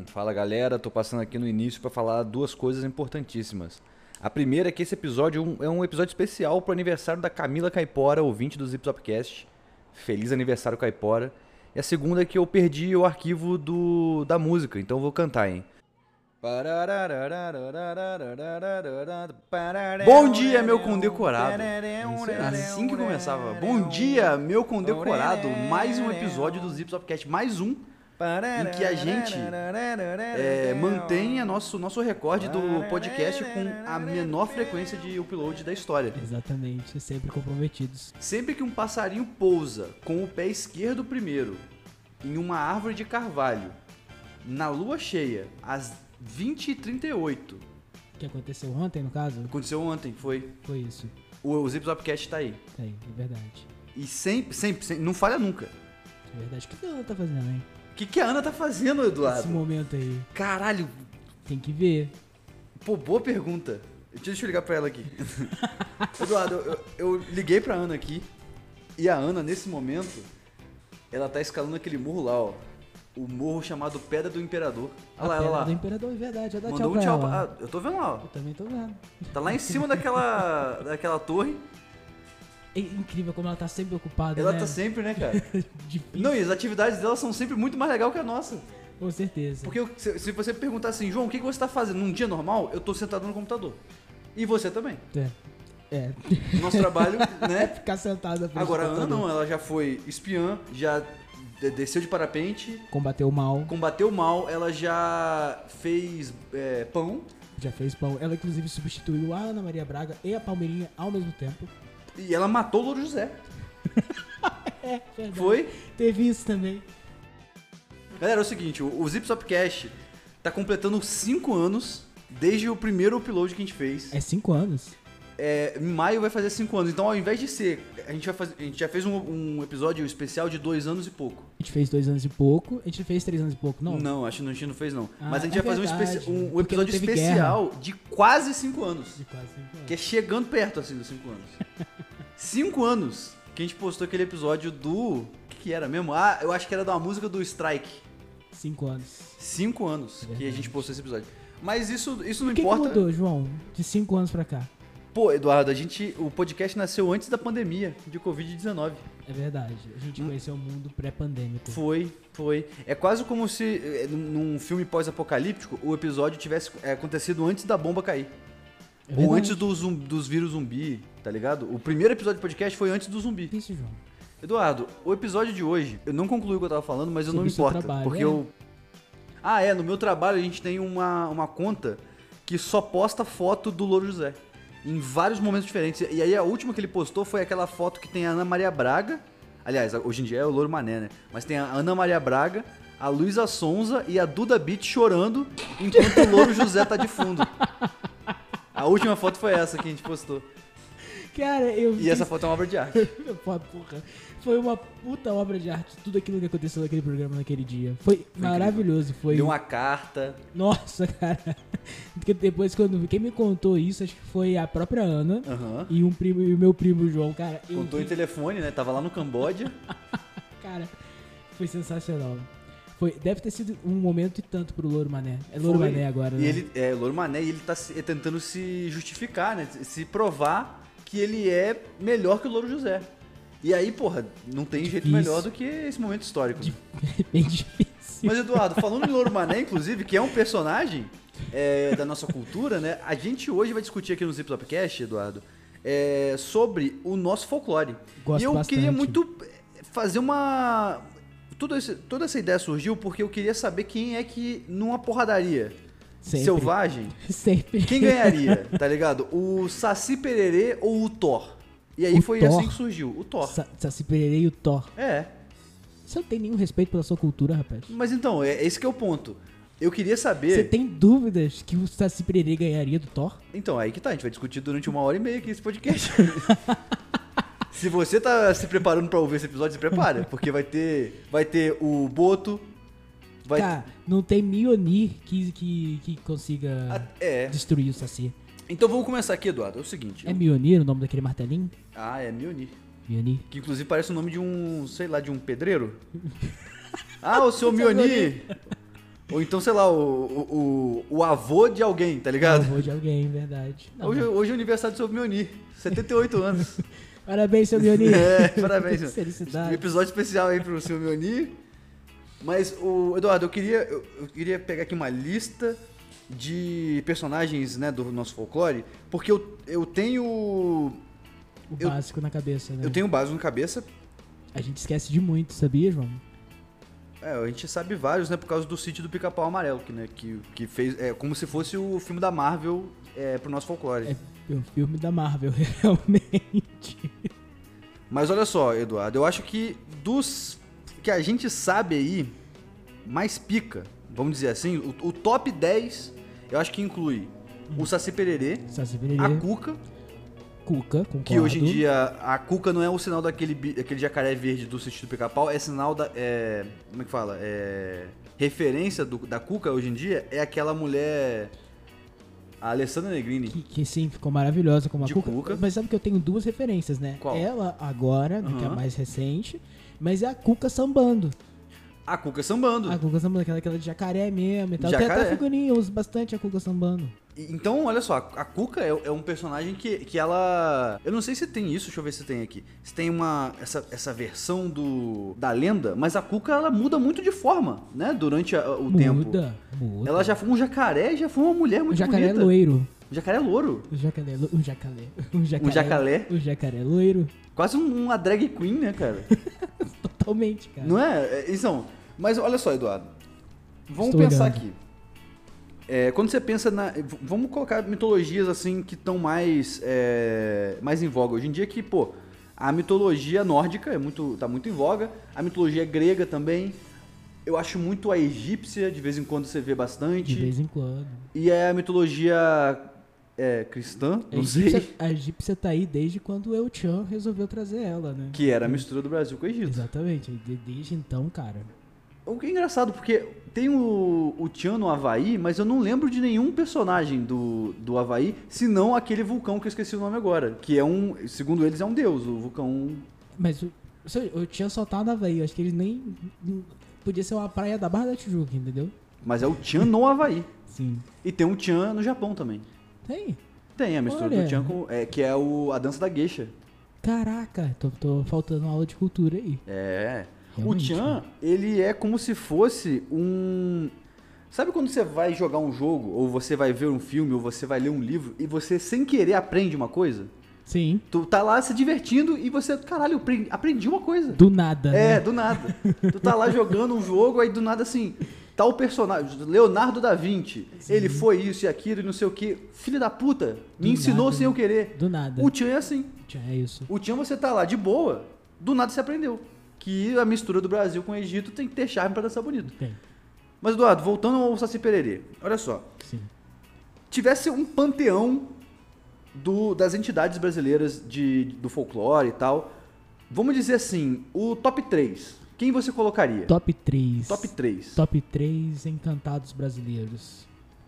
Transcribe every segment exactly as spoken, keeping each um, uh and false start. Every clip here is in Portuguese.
Fala galera, tô passando aqui no início para falar duas coisas importantíssimas. A primeira é que esse episódio é um episódio especial pro aniversário da Camila Caipora, ouvinte do Zip Zopcast. Feliz aniversário, Caipora. E a segunda é que eu perdi o arquivo do, da música, então eu vou cantar, hein? Bom dia, meu condecorado. Assim que começava. Bom dia, meu condecorado. Mais um episódio do Zip Zopcast, mais um, em que a gente é, mantém nosso, nosso recorde do podcast com a menor frequência de upload da história. Exatamente, sempre comprometidos. Sempre que um passarinho pousa com o pé esquerdo primeiro em uma árvore de carvalho, na lua cheia, às vinte e trinta e oito. Que aconteceu ontem, no caso? Aconteceu ontem, foi. Foi isso. O, o Zip Zopcast tá aí. Tá aí, é verdade. E sempre, sempre, sempre, não falha nunca. É verdade. O que ela tá fazendo, hein? O que, que a Ana tá fazendo, Eduardo? Esse momento aí. Caralho. Tem que ver. Pô, boa pergunta. Deixa eu ligar pra ela aqui. Eduardo, eu, eu liguei pra Ana aqui. E a Ana, nesse momento, ela tá escalando aquele morro lá, ó. O morro chamado Pedra do Imperador. Olha lá, olha lá. Pedra do Imperador, é verdade. Dá Mandou tchau um pra tchau ela. pra... Ah, eu tô vendo lá, ó. Eu também tô vendo. Tá lá em cima daquela, daquela torre. É incrível como ela tá sempre ocupada, Ela né? tá sempre, né, cara? Difícil. Não, e as atividades dela são sempre muito mais legais que a nossa. Com certeza. Porque eu- se, se você perguntar assim, João, o que, que você tá fazendo num dia normal? Eu tô sentado no computador. E você também. É. É. Nosso trabalho, né? Ficar sentada na frente Agora, a do Ana computador. não, ela já foi espiã, já de- desceu de parapente, Combateu o mal. combateu o mal, ela já fez é, pão. Já fez pão. Ela, inclusive, substituiu a Ana Maria Braga e a Palmeirinha ao mesmo tempo. E ela matou o Louro José. É, verdade. Foi? Teve isso também. Galera, é o seguinte, o, o Zip Zopcast tá completando cinco anos desde o primeiro upload que a gente fez. É cinco anos. É, em maio vai fazer cinco anos. Então, ao invés de ser... A gente, vai fazer, a gente já fez um, um episódio especial de dois anos e pouco. A gente fez dois anos e pouco. A gente fez três anos e pouco, não? Não, acho que a gente não fez, não. Ah, Mas a gente é vai fazer um, verdade, especi- um- um porque não episódio teve especial de quase cinco anos. De quase cinco anos. Que é chegando perto, assim, dos cinco anos. Cinco anos que a gente postou aquele episódio do... O que, que era mesmo? Ah, eu acho que era da uma música do Strike. Cinco anos. Cinco anos Verdade. que a gente postou esse episódio. Mas isso, isso não O que, que importa. mudou, João? De cinco anos pra cá? Pô, Eduardo, a gente, o podcast nasceu antes da pandemia de covid dezenove. É verdade. A gente Hum. conheceu o mundo pré-pandêmico. Foi, foi. É quase como se, eh, num filme pós-apocalíptico, o episódio tivesse eh, acontecido antes da bomba cair. É Ou verdade. antes do zum- dos vírus zumbi, tá ligado? O primeiro episódio do podcast foi antes do zumbi. Isso, João. Eduardo, o episódio de hoje, eu não concluí o que eu tava falando, mas eu não Sobre me o seu importa. trabalho, porque é? eu. Ah, é, no meu trabalho a gente tem uma, uma conta que só posta foto do Louro José. Em vários momentos diferentes. E aí a última que ele postou foi aquela foto que tem a Ana Maria Braga. Aliás, hoje em dia é o Louro Mané, né? Mas tem a Ana Maria Braga, a Luísa Sonza e a Duda Beat chorando enquanto o Louro José tá de fundo. A última foto foi essa que a gente postou. Cara, eu E essa foto é uma obra de arte. Pô, porra. Foi uma puta obra de arte. Tudo aquilo que aconteceu naquele programa naquele dia. Foi, maravilhoso. Foi. Deu uma carta. Nossa, cara. Porque depois, quando. Quem me contou isso, acho que foi a própria Ana. Aham. E um primo, e o meu primo João, cara. Eu Contou em vi- telefone, né? Tava lá no Camboja. Cara, foi sensacional. Foi, deve ter sido um momento e tanto pro Louro Mané. É Louro Foi. Mané agora, E né? ele, é, Louro Mané, e ele tá se- tentando se justificar, né? Se provar que ele é melhor que o Louro José. E aí, porra, não tem jeito Difícil. melhor do que esse momento histórico. Di- Bem difícil. Mas, Eduardo, falando em Louro Mané, inclusive, que é um personagem é, da nossa cultura, né? A gente hoje vai discutir aqui no Zip Zopcast, Eduardo, é, sobre o nosso folclore. Gosto e eu bastante. queria muito fazer uma... Tudo esse- toda essa ideia surgiu porque eu queria saber quem é que, numa porradaria Sempre. selvagem, Sempre. quem ganharia, tá ligado? O Saci Pererê ou o Thor? E aí O foi Thor? assim que surgiu, o Thor. Sa- Saci Pererê e o Thor. É, Você não tem nenhum respeito pela sua cultura, rapaz. mas então, é esse que é o ponto. Eu queria Você saber... tem dúvidas que o Saci Pererê ganharia do Thor? Então, aí que tá, a gente vai discutir durante uma hora e meia aqui esse podcast. Se você tá se preparando pra ouvir esse episódio, se prepara, porque vai ter, vai ter o Boto, vai... Cara, não tem Mjolnir que, que, que consiga Ah, é. destruir o Saci. Então vamos começar aqui, Eduardo. É o seguinte. É Mjolnir o nome daquele martelinho? Ah, é Mjolnir. Mjolnir. Que inclusive parece o nome de um, sei lá, de um pedreiro. Ah, o seu Mjolnir. Ou então, sei lá, o, o, o, o avô de alguém, tá ligado? O avô de alguém, verdade. Não, Hoje, mas... hoje é o aniversário do seu Mioni, setenta e oito anos. Parabéns, seu Mioni. É, parabéns. Felicidade. Episódio especial aí pro seu Mioni. Mas, o Eduardo, eu queria, eu, eu queria pegar aqui uma lista de personagens, né, do nosso folclore, porque eu, eu tenho... O eu, básico na cabeça, né? Eu tenho o básico na cabeça. A gente esquece de muito, sabia, João? É, a gente sabe vários, né, por causa do Sítio do Pica-Pau Amarelo, que, né, que, que fez, é como se fosse o filme da Marvel é, pro nosso folclore. É o filme da Marvel, realmente. Mas olha só, Eduardo, eu acho que dos que a gente sabe aí, mais pica, vamos dizer assim, o, o top dez, eu acho que inclui o Saci Pererê, Saci Pererê, a Cuca, Cuca, concordo. que hoje em dia a Cuca não é o sinal daquele, daquele jacaré verde do Sítio do Pica-Pau, é sinal da... É, como é que fala? É, referência do, da Cuca hoje em dia é aquela mulher... A Alessandra Negrini. Que, que sim, ficou maravilhosa como a De Cuca. Cuca. Mas sabe que eu tenho duas referências, né? Qual? Ela agora, Uhum. que é a mais recente, mas é a Cuca sambando. A Cuca sambando. A Cuca sambando, aquela, aquela de jacaré mesmo e tal. Tem Jacaré. até figurinha, eu uso bastante a Cuca sambando. Então, olha só, a Cuca é, é um personagem que, que ela... Eu não sei se tem isso, deixa eu ver se tem aqui. Se tem uma... Essa, essa versão do da lenda, mas a Cuca, ela muda muito de forma, né? Durante a, o muda, tempo. Muda, muda. Ela já foi um jacaré e já foi uma mulher muito O jacaré bonita. é loiro. O jacaré é louro. O jacaré, lo- o jacaré, o jacaré. Um jacalé. O jacaré é loiro. Quase um- uma drag queen, né, cara? Totalmente, cara. Não é? É, Então, mas olha só, Eduardo. Vamos Estou pensar olhando. aqui. É, quando você pensa na... v- Vamos colocar mitologias, assim, que estão mais, é, mais em voga. Hoje em dia que, pô, a mitologia nórdica é muito, tá muito em voga. A mitologia grega também. Eu acho muito a egípcia, de vez em quando você vê bastante. De vez em quando. E é a mitologia é, cristã, A não egípcia, sei. a egípcia tá aí desde quando o El Chan resolveu trazer ela, né? Que era a mistura do Brasil com o Egito. Exatamente. de- Desde então, cara. O que é engraçado, porque tem o, o Tchan no Havaí, mas eu não lembro de nenhum personagem do, do Havaí, senão aquele vulcão que eu esqueci o nome agora. Que é um, segundo eles, é um deus, o vulcão... Mas o, o Tchan só tá na Havaí. Eu acho que ele nem. Podia ser uma praia da Barra da Tijuca, entendeu? Mas é o Tchan no Havaí. Sim. E tem um Tchan no Japão também. Tem. Tem a mistura Olha. do Tchan com... É, que é o, a dança da geisha. Caraca, tô, tô faltando uma aula de cultura aí. É... Realmente, O Tchan, ele é como se fosse um... Sabe quando você vai jogar um jogo, ou você vai ver um filme, ou você vai ler um livro, e você, sem querer, aprende uma coisa? Sim. Tu tá lá se divertindo e você, caralho, eu aprendi, aprendi uma coisa. Do nada, É, né? do nada. Tu tá lá jogando um jogo, aí do nada assim, tal personagem, Leonardo da Vinci, Sim. ele foi isso e aquilo e não sei o que. Filho da puta, me Do ensinou nada, sem eu querer. Do nada. O Tchan é assim. Tchan, é isso. O Tchan você tá lá de boa, do nada você aprendeu. Que a mistura do Brasil com o Egito tem que ter charme pra dançar bonito. Tem. Mas, Eduardo, voltando ao Saci Pererê, olha só. Sim. Tivesse um panteão do- das entidades brasileiras de, do folclore e tal, vamos dizer assim, o top três, quem você colocaria? Top três. Top três. Top três encantados brasileiros.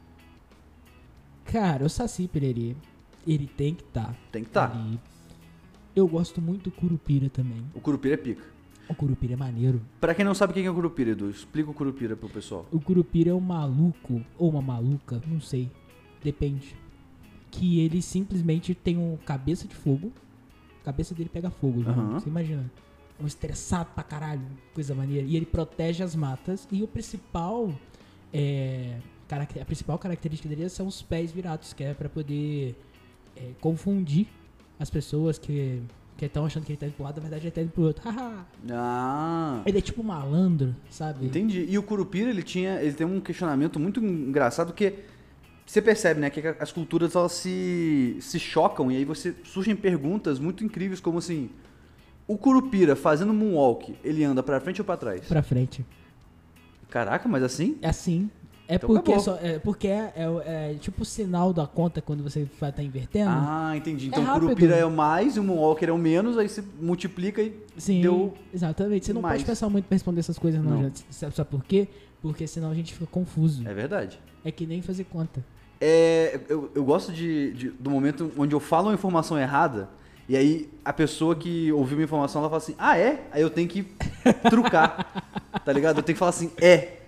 Cara, o Saci Pererê, ele tem que estar. Tá Tem que estar. ali. Eu gosto muito do Curupira também. O Curupira é pica. O Curupira é maneiro. Pra quem não sabe quem é o Curupira, Edu, explica o Curupira pro pessoal. O Curupira é um maluco, ou uma maluca, não sei. Depende. Que ele simplesmente tem um cabeça de fogo. A cabeça dele pega fogo, João. Aham. Você imagina. Um estressado pra caralho, coisa maneira. E ele protege as matas. E o principal. É, carac- a principal característica dele são os pés virados, que é pra poder é, confundir as pessoas que estão achando que ele tá indo pro lado, na verdade ele tá indo pro outro. Haha. Ah, Ele é tipo malandro, sabe? entendi. E o Curupira, ele tinha, ele tem um questionamento muito engraçado, que você percebe, né, que as culturas elas se, se chocam e aí você surgem perguntas muito incríveis, como assim, o Curupira fazendo moonwalk, ele anda pra frente ou pra trás? Pra frente. Caraca, mas assim? É assim. É Então porque, acabou. só, é, porque é, é- é tipo o sinal da conta quando você vai estar invertendo. Ah, entendi. Então o rápido. Curupira é o mais e o Moonwalker é o menos, aí você multiplica e Sim, deu... exatamente. Você não mais. pode pensar muito pra responder essas coisas, não, Não. gente. Sabe, sabe por quê? Porque senão a gente fica confuso. É verdade. É que nem fazer conta. É, eu, eu gosto de, de- do momento onde eu falo uma informação errada, e aí a pessoa que ouviu minha informação, ela fala assim, ah, é? Aí eu tenho que trucar, tá ligado? Eu tenho que falar assim, é.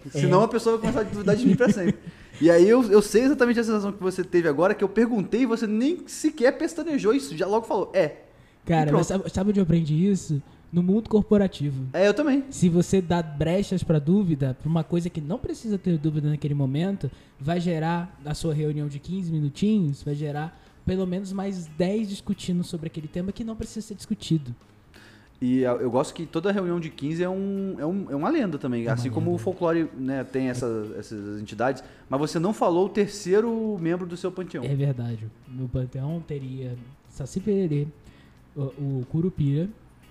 Senão a pessoa vai começar a duvidar de mim pra sempre. E aí eu, eu sei exatamente a sensação que você teve agora, que eu perguntei e você nem sequer pestanejou isso, já logo falou, é. Cara, mas sabe, sabe onde eu aprendi isso? No mundo corporativo. É, eu também. Se você dá brechas pra dúvida, pra uma coisa que não precisa ter dúvida naquele momento, vai gerar, na sua reunião de quinze minutinhos, vai gerar pelo menos mais dez discutindo sobre aquele tema que não precisa ser discutido. E eu gosto que toda reunião de quinze é, um, é, um, é uma lenda também. É assim uma como lenda. o folclore, né, tem essa, essas entidades. Mas você não falou o terceiro membro do seu panteão. É verdade. No panteão teria Saci Pererê, o, o Curupira.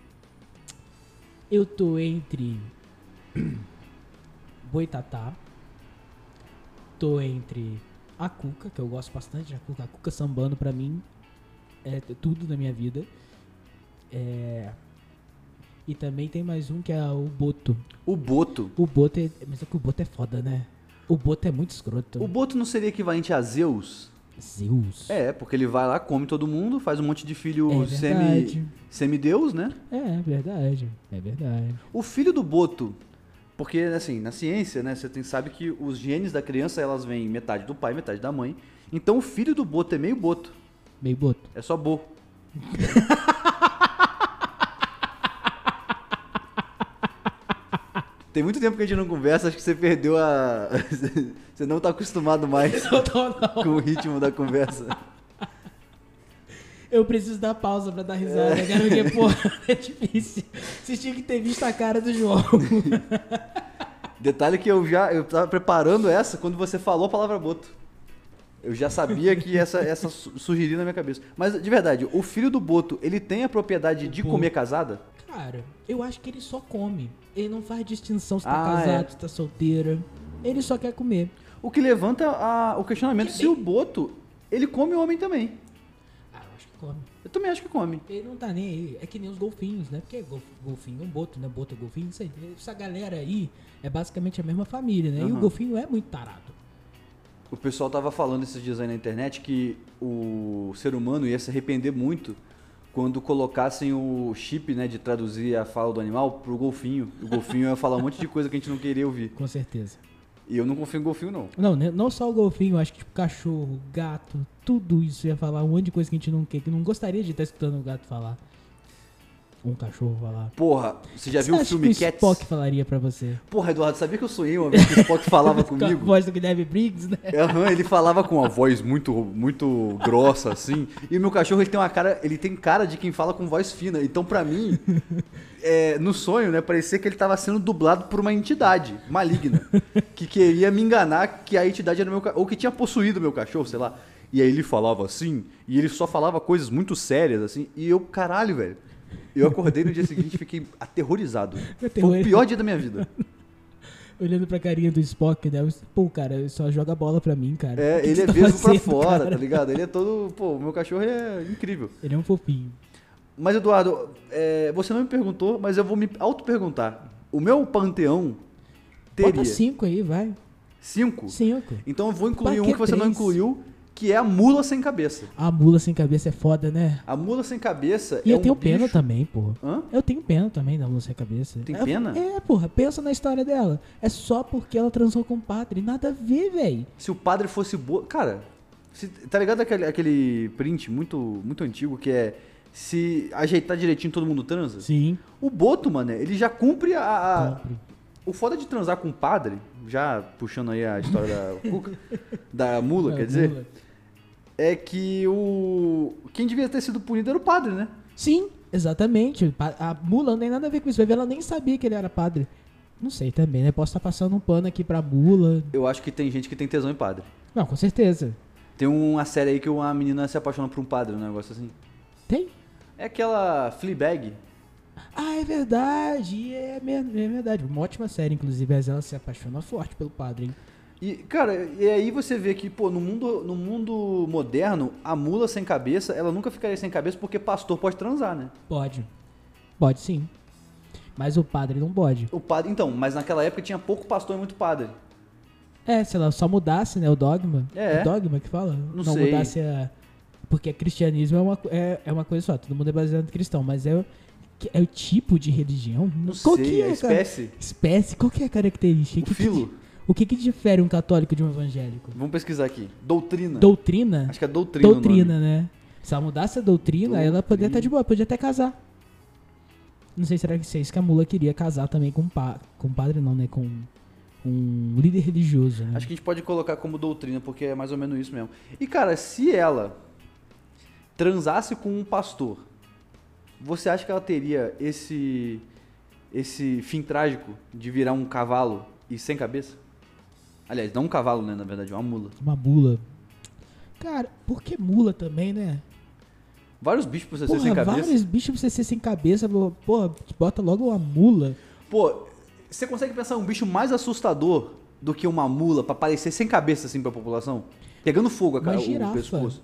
Eu tô entre Boitatá. Tô entre a Cuca, que eu gosto bastante da Cuca. A Cuca sambando pra mim é tudo na minha vida. É... E também tem mais um que é o Boto. O Boto. O Boto é... Mas é que o Boto é foda, né? O Boto é muito escroto. O Boto não seria equivalente a Zeus? Zeus. É, porque ele vai lá, come todo mundo, faz um monte de filho É semi, verdade. semideus, né? É verdade. É verdade. O filho do Boto, porque assim, na ciência, né, você tem, sabe que os genes da criança, elas vêm metade do pai, metade da mãe. Então o filho do Boto é meio Boto. Meio Boto. É só Bo. Tem muito tempo que a gente não conversa, acho que você perdeu a... Você não tá acostumado mais Não, não, não. com o ritmo da conversa. Eu preciso dar pausa pra dar risada, É. cara, porque, porra, é difícil. Vocês tinham que ter visto a cara do João. Detalhe que eu já eu tava preparando essa quando você falou a palavra Boto. Eu já sabia que essa, essa su- surgiria na minha cabeça. Mas, de verdade, o filho do Boto, ele tem a propriedade de Boto. comer casada? Cara, eu acho que ele só come. Ele não faz distinção se tá Ah, casado, é. se tá solteira. Ele só quer comer. O que levanta a- o questionamento Que se o Boto, ele come homem também. Ah, eu acho que come. Eu também acho que come. Ele não tá nem aí. É que nem os golfinhos, né? Porque golf- golfinho é um boto, né? Boto é golfinho, não sei. Essa galera aí é basicamente a mesma família, né? E o Aham. golfinho é muito tarado. O pessoal tava falando esses dias aí na internet que o ser humano ia se arrepender muito quando colocassem o chip, né, de traduzir a fala do animal pro golfinho. O golfinho ia falar um monte de coisa que a gente não queria ouvir. Com certeza. E eu não confio em golfinho, não. Não, né? Não só o golfinho, acho que tipo cachorro, gato, tudo isso ia falar um monte de coisa que a gente não quer, que não gostaria de estar escutando o gato falar. Um cachorro falar. Porra, você já Você viu o acha filme que o Cats? Spock falaria pra você? Porra, Eduardo, sabia que eu sonhei uma vez que o Spock falava Com a comigo? voz do Guilherme Briggs, né? Aham, ele falava com uma voz muito, muito grossa, assim. E o meu cachorro, ele tem uma cara, ele tem cara de quem fala com voz fina. Então, pra mim, é, no sonho, né, parecia que ele tava sendo dublado por uma entidade maligna. Que queria me enganar que a entidade era meu cachorro, ou que tinha possuído meu cachorro, sei lá. E aí ele falava assim, e ele só falava coisas muito sérias, assim. E eu, caralho, velho. Eu acordei no dia seguinte e fiquei aterrorizado. Foi o pior dia da minha vida. Olhando pra carinha do Spock, né? Eu, Pô, cara, ele só joga bola pra mim, cara. É, O que ele que é você tá vesgo pra fazendo, fora, cara? tá ligado? Ele é todo... Pô, o meu cachorro é incrível. Ele é um fofinho. Mas, Eduardo, é, você não me perguntou, mas eu vou me auto-perguntar. O meu panteão teria Bota cinco aí, vai. cinco? Cinco. Então eu vou incluir Pra um que que você não três? incluiu, que é a mula sem cabeça. A mula sem cabeça é foda, né? A mula sem cabeça E é eu um tenho pena bicho- também, porra. Hã? Eu tenho pena também da mula sem cabeça. Tem É- pena? É, porra. Pensa na história dela. É só porque ela transou com o padre. Nada a ver, velho. Se o padre fosse boa... Cara, se- tá ligado aquele, aquele print muito, muito antigo que é... Se ajeitar direitinho todo mundo transa? Sim. O Boto, mano, ele já cumpre a... a- Compre. O foda de transar com o padre, já puxando aí a história da Cuca, da mula, A quer dizer, mula. é que o quem devia ter sido punido era o padre, né? Sim, exatamente. Pa- A mula não tem nada a ver com isso. Vai ver, ela nem sabia que ele era padre. Não sei também, né? Posso estar passando um pano aqui pra mula. Eu acho que tem gente que tem tesão em padre. Não, com certeza. Tem uma série aí que uma menina se apaixona por um padre, um negócio assim. Tem? É aquela Fleabag. Ah, é verdade. É, mesmo, é verdade. Uma ótima série, inclusive. Mas ela se apaixona forte pelo padre, hein? E, cara, e aí você vê que, pô, no mundo, no mundo moderno, a mula sem cabeça, ela nunca ficaria sem cabeça porque pastor pode transar, né? Pode. Pode sim. Mas o padre não pode. O padre, então, mas naquela época tinha pouco pastor e muito padre. É, se ela só mudasse, né, o dogma. É. O dogma que fala? Não sei. mudasse a... Porque cristianismo é uma, co- é, é uma coisa só, todo mundo é baseado em cristão, mas é, o- que- é o tipo de religião? Não Qual sei, que a é, cara? espécie. Espécie, qual que é a característica? O Que- filo. que- O que que difere um católico de um evangélico? Vamos pesquisar aqui. Doutrina. Doutrina? Acho que é doutrina o Doutrina, nome. né? Se ela mudasse a doutrina, Doutrina. ela poderia estar de boa, podia até casar. Não sei se era se é isso que a mula queria, casar também com pa, com padre não, né? Com um líder religioso, né? Acho que a gente pode colocar como doutrina, porque é mais ou menos isso mesmo. E, cara, se ela transasse com um pastor, você acha que ela teria esse, esse fim trágico de virar um cavalo e sem cabeça? Aliás, não um cavalo, né? Na verdade, uma mula. Uma mula. Cara, por que mula também, né? Vários bichos pra você Porra, ser sem cabeça. vários bichos pra você ser sem cabeça. Porra, bota logo uma mula. Pô, você consegue pensar um bicho mais assustador do que uma mula pra parecer sem cabeça assim pra população? Pegando fogo, Uma cara, o girafa. pescoço.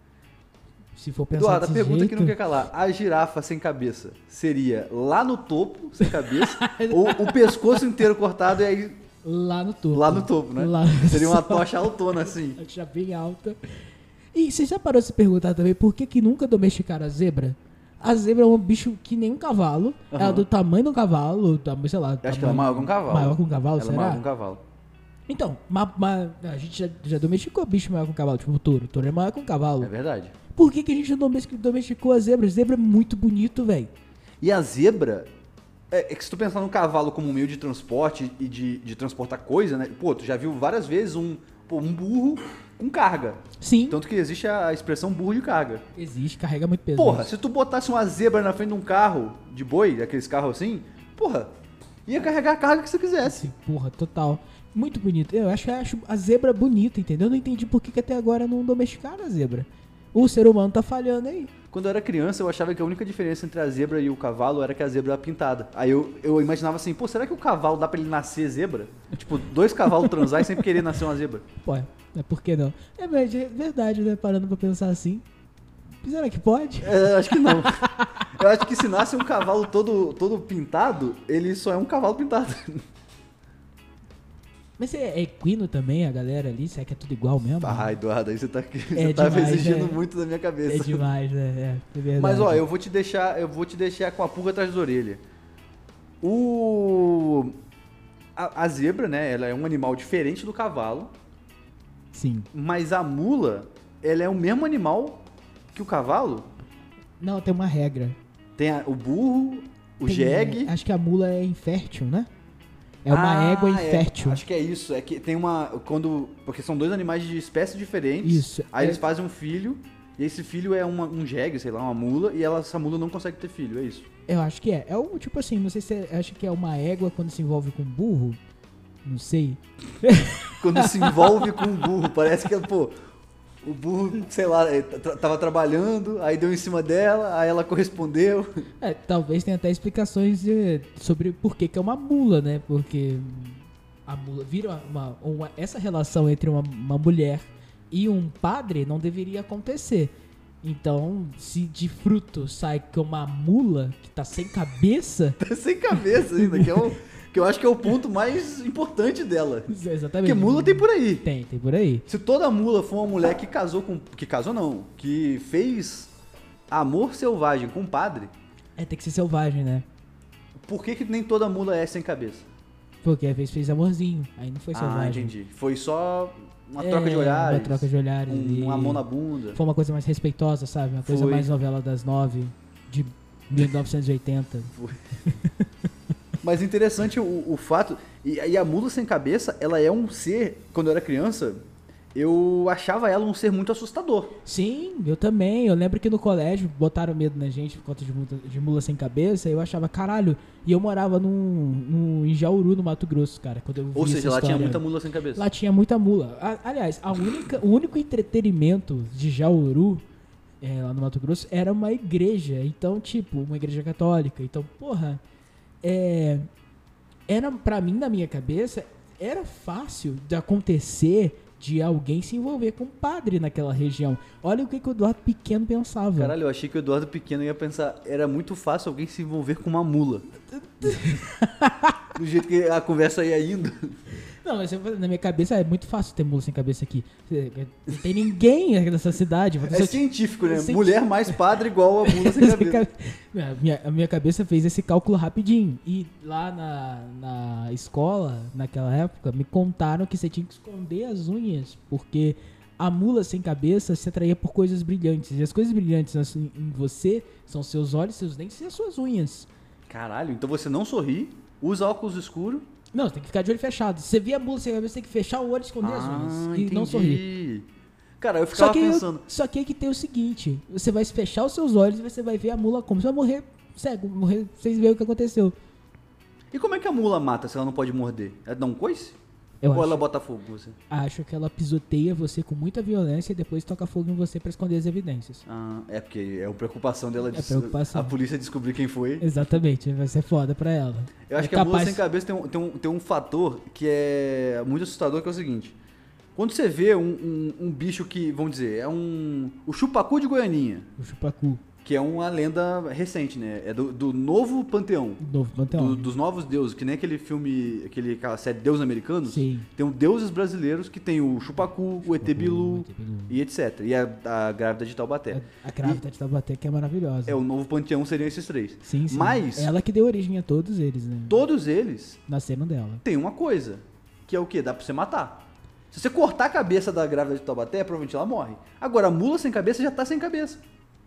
Se for pensar Eduardo, a desse pergunta jeito... que não quer calar. A girafa sem cabeça seria lá no topo, sem cabeça, ou o pescoço inteiro cortado e aí Lá no topo. lá no topo, né? Lá- Seria uma tocha autona assim. Já bem alta. E você já parou de se perguntar também por que, que nunca domesticaram a zebra? A zebra é um bicho que nem um cavalo. Aham. Ela é do tamanho do cavalo, tamanho, sei lá. Eu acho que tamanho- ela é maior que um cavalo. Maior que um cavalo, Ela é será? maior que um cavalo. Então, ma- ma- a gente já, já domesticou bicho maior que um cavalo, tipo o touro. O touro é maior que um cavalo. É verdade. Por que, que a gente não domestic- domesticou a zebra? A zebra é muito bonito, velho. E a zebra, é, é que se tu pensar no cavalo como um meio de transporte e de, de transportar coisa, né? Pô, tu já viu várias vezes um, pô, um burro com carga. Sim, Tanto que existe a expressão burro de carga. existe, carrega muito peso. Porra, se tu botasse uma zebra na frente de um carro de boi, aqueles carros assim, porra, ia carregar a carga que você quisesse. Assim, porra, total. Muito bonito. Eu acho, acho a zebra bonita, entendeu? Eu não entendi por que, que até agora não domesticaram a zebra. O ser humano tá falhando aí. Quando eu era criança, eu achava que a única diferença entre a zebra e o cavalo era que a zebra era pintada. Aí eu, eu imaginava assim, pô, será que o cavalo dá pra ele nascer zebra? Tipo, dois cavalos transar e sempre querer nascer uma zebra. Pô, é por que não? É verdade, é verdade, né? Parando pra pensar assim. Será que pode? É, acho que não. Eu acho que se nasce um cavalo todo, todo pintado, ele só é um cavalo pintado. Mas é equino também, a galera ali? Será que é tudo igual mesmo? Ah, Eduardo, aí você tá, você É tá demais, exigindo né? muito da minha cabeça. É demais, né? É, é verdade. Mas ó, eu vou te deixar, eu vou te deixar com a pulga atrás da orelha. O a, a zebra, né, ela é um animal diferente do cavalo, Sim. mas a mula, ela é o mesmo animal que o cavalo. Não, tem uma regra. Tem a- o burro, o Tem- jegue. Acho que a mula é infértil, né? É uma Ah, égua é, infértil. acho que é isso. É que tem uma. Quando. Porque são dois animais de espécies diferentes. Isso. Aí É- eles fazem um filho. E esse filho é uma- um jegue, sei lá, uma mula. E ela, essa mula não consegue ter filho, é isso. Eu acho que é. É o tipo assim, não sei se é, acho que é uma égua quando se envolve com burro. Não sei. Quando se envolve com o burro, parece que, pô, o burro, sei lá, eh, tra- tava trabalhando, aí deu em cima dela, aí ela correspondeu. É, talvez tenha até explicações de- sobre por que, que é uma mula, né? Porque a mula vira uma, uma- essa relação entre uma, uma mulher e um padre não deveria acontecer. Então, se de fruto sai que uma mula que tá sem cabeça, Tá sem cabeça ainda, que, é o, que eu acho que é o ponto mais importante dela. exatamente. Porque mula tem por aí. Tem, tem por aí. Se toda mula for uma mulher que casou com. Que casou não, que fez amor selvagem com um padre, É, tem que ser selvagem, né? por que, que nem toda mula é sem cabeça? Porque às vezes fez amorzinho, aí não foi Ah, selvagem. entendi. Foi só uma É, troca de olhares. Uma troca de olhares. um, e uma mão na bunda. Foi uma coisa mais respeitosa, sabe? Uma coisa Foi. mais novela das nove, de mil novecentos e oitenta. Mas interessante o, o fato. E, e a mula sem cabeça, ela é um ser. Quando eu era criança, eu achava ela um ser muito assustador. Sim, eu também. Eu lembro que no colégio botaram medo na gente por conta de mula, de mula sem cabeça. E eu achava, caralho. E eu morava num, num, em Jauru, no Mato Grosso, cara. Quando eu vi Ou essa seja, lá tinha história. muita mula sem cabeça. Lá tinha muita mula. A- aliás, a única, o único entretenimento de Jauru, é, lá no Mato Grosso, era uma igreja. Então, tipo, uma igreja católica. Então, porra, é, era pra mim, na minha cabeça, era fácil de acontecer de alguém se envolver com um padre naquela região. Olha o que, que o Eduardo Pequeno pensava. Caralho, eu achei que o Eduardo Pequeno ia pensar, era muito fácil alguém se envolver com uma mula. Do jeito que a conversa ia indo. Não, mas eu, na minha cabeça é muito fácil ter mula sem cabeça aqui. Não tem ninguém aqui nessa cidade. É científico, né? Científico. Mulher mais padre igual a mula sem cabeça. A minha, a minha cabeça fez esse cálculo rapidinho. E lá na, na escola, naquela época, me contaram que você tinha que esconder as unhas, porque a mula sem cabeça se atraía por coisas brilhantes. E as coisas brilhantes assim, em você são seus olhos, seus dentes e as suas unhas. Caralho, então você não sorri, usa óculos escuros. Não, você tem que ficar de olho fechado. Se você vê a mula sem cabeça, você tem que fechar o olho, esconder ah, as unhas entendi. e não sorrir. Cara, eu ficava Só que, pensando... só que aí que tem o seguinte, você vai fechar os seus olhos e você vai ver a mula como? Você vai morrer cego, morrer sem ver o que aconteceu. E como é que a mula mata se ela não pode morder? Ela dá um coice? Eu Ou acho, ela bota fogo em você? acho que ela pisoteia você com muita violência e depois toca fogo em você pra esconder as evidências. Ah, é porque é a preocupação dela de É preocupação. a polícia descobrir quem foi. Exatamente, vai ser foda pra ela. Eu acho É que a mula capaz- sem cabeça tem um, tem, um, tem um fator que é muito assustador, que é o seguinte. Quando você vê um, um, um bicho que, vamos dizer, é um... o chupacu de Goianinha, O chupacu, que é uma lenda recente, né? É do, do novo panteão. novo panteão. Do- dos novos deuses, que nem aquele filme, aquele, aquela série Deuses Americanos. Sim. Tem um deuses brasileiros que tem o chupacu, o Etebilu O E T Bilu. e etcétera. E a, a grávida de Taubaté. A, a grávida de Taubaté que é maravilhosa. É, o novo panteão seriam esses três. Sim, sim. Mas Ela que deu origem a todos eles, né? todos eles Nasceram dela. têm uma coisa, que é o quê? Dá pra você matar. Se você cortar a cabeça da grávida de Taubaté, provavelmente ela morre. Agora, a mula sem cabeça já tá sem cabeça.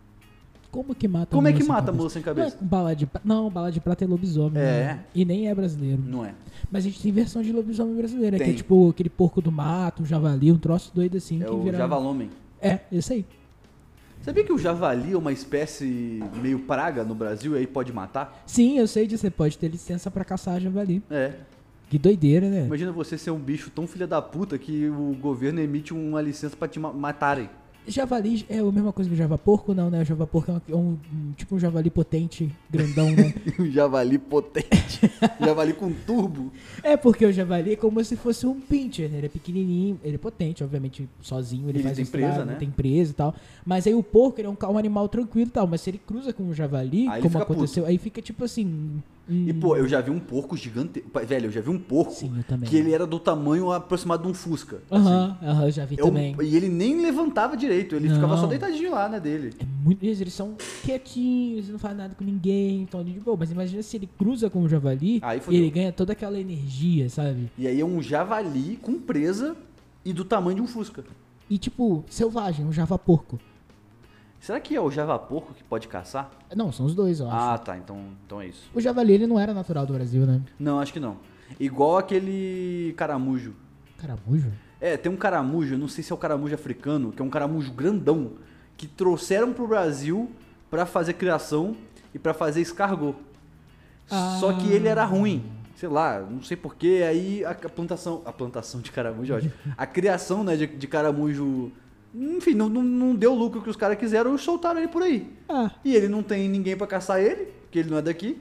Como que mata Como a é mula que sem mata a cabeça? mula sem cabeça? Não, é com bala de prata. Não, bala de prata é lobisomem. É. Né? E nem é brasileiro. Não é. Mas a gente tem versão de lobisomem brasileira, que Tem. é tipo aquele porco do mato, um javali, um troço doido assim. É que o vira... javalomem. É, esse aí. Sabia que o javali é uma espécie meio praga no Brasil e aí pode matar? Sim, eu sei disso. Você pode ter licença pra caçar javali. É. Que doideira, né? Imagina você ser um bicho tão filha da puta que o governo emite uma licença pra te ma- matarem. Javali é a mesma coisa que o javaporco, não, né? O javaporco é um, é um- um- tipo um javali potente, grandão, né? Um javali potente. Javali com turbo. É porque o javali é como se fosse um pincher, né? Ele é pequenininho, ele é potente, obviamente, sozinho, ele, Ele faz tem o estrago, presa, né? tem presa e tal. Mas aí o porco, ele é um, ca- um animal tranquilo e tal, mas se ele cruza com o javali, Aí ele como fica aconteceu, aí fica tipo assim... um- E, pô, eu já vi um porco gigante. Velho, eu já vi um porco Sim, eu também. que ele era do tamanho aproximado de um Fusca. Aham, aham, já vi É um- também. e ele nem levantava direito, ele Não. ficava só deitadinho lá, né, dele. É muito, eles são quietinhos, não fazem nada com ninguém, estão ali de boa. Mas imagina se ele cruza com o javali Aí e fodeu. ele ganha toda aquela energia, sabe? E aí é um javali com presa e do tamanho de um Fusca. E tipo, selvagem, um javaporco. Será que é o javaporco que pode caçar? Não, são os dois, eu acho. Ah, tá, então, então é isso. O javali, ele não era natural do Brasil, né? Não, acho que não. Igual aquele caramujo. Caramujo? É, tem um caramujo, eu não sei se é o caramujo africano, que é um caramujo grandão, que trouxeram pro Brasil pra fazer criação e pra fazer escargot. Ah. Só que ele era ruim. Sei lá, não sei porquê, aí a a plantação. A plantação de caramujo, eu acho. A criação, né, de, de caramujo. Enfim, não, não, não deu o lucro que os caras quiseram e soltaram ele por aí. Ah, E ele não tem ninguém pra caçar ele, porque ele não é daqui.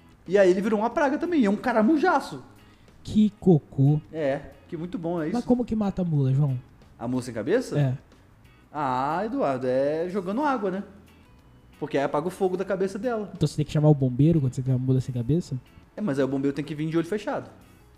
E aí ele virou uma praga também, é um caramujaço. que cocô. É, que muito bom, é Mas isso. como que mata a mula, João? A mula sem cabeça? É. Ah, Eduardo, é jogando água, né? Porque aí apaga o fogo da cabeça dela. Então você tem que chamar o bombeiro quando você tem uma mula sem cabeça? É, mas aí o bombeiro tem que vir de olho fechado.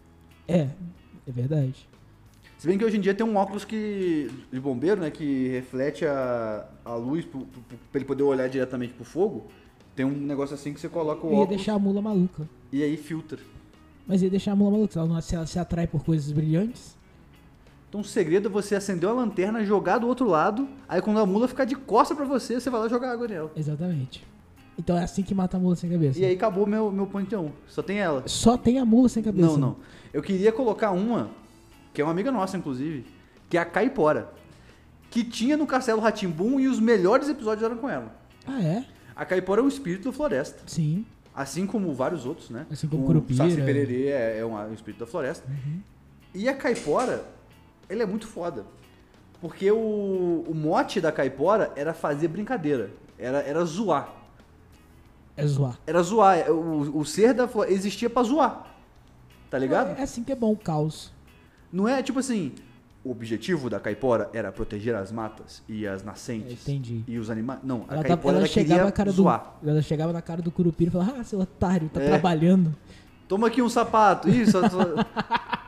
É, é verdade. Se bem que hoje em dia tem um óculos que de bombeiro, né, que reflete a, a luz pro, pro, pro- pra ele poder olhar diretamente pro fogo. Tem um negócio assim que você coloca o Eu ia óculos deixar a mula maluca. e aí filtra. Mas ia deixar a mula maluca, se ela, não, se ela se atrai por coisas brilhantes. Então o segredo é você acender uma lanterna, jogar do outro lado, aí quando a mula ficar de costa pra você, você vai lá jogar água nela. Exatamente. Então é assim que mata a mula sem cabeça. E aí acabou meu, meu panteão. Só tem ela. Só tem a mula sem cabeça. Não, não. Eu queria colocar uma, que é uma amiga nossa, inclusive, que é a Caipora. Que tinha no Castelo Rá-Tim-Bum e os melhores episódios eram com ela. Ah, é? A Caipora é um espírito da floresta. Sim. Assim como vários outros, né? Assim como o Curupira. Saci Pererê é, é um, um espírito da floresta. Uhum. E a Caipora, ele é muito foda. Porque o, o mote da Caipora era fazer brincadeira. Era, era zoar. É zoar. Era zoar. O, o ser da floresta existia pra zoar. Tá ligado? É assim que é bom o caos. Não é tipo assim, o objetivo da Caipora era proteger as matas e as nascentes. É, entendi. E os animais. Não, a Ela, tá- Caipora ela ela chegava queria na cara zoar. do, ela chegava na cara do Curupira e falava: "Ah, seu otário, tá É. trabalhando". Toma aqui um sapato. Isso. só- só-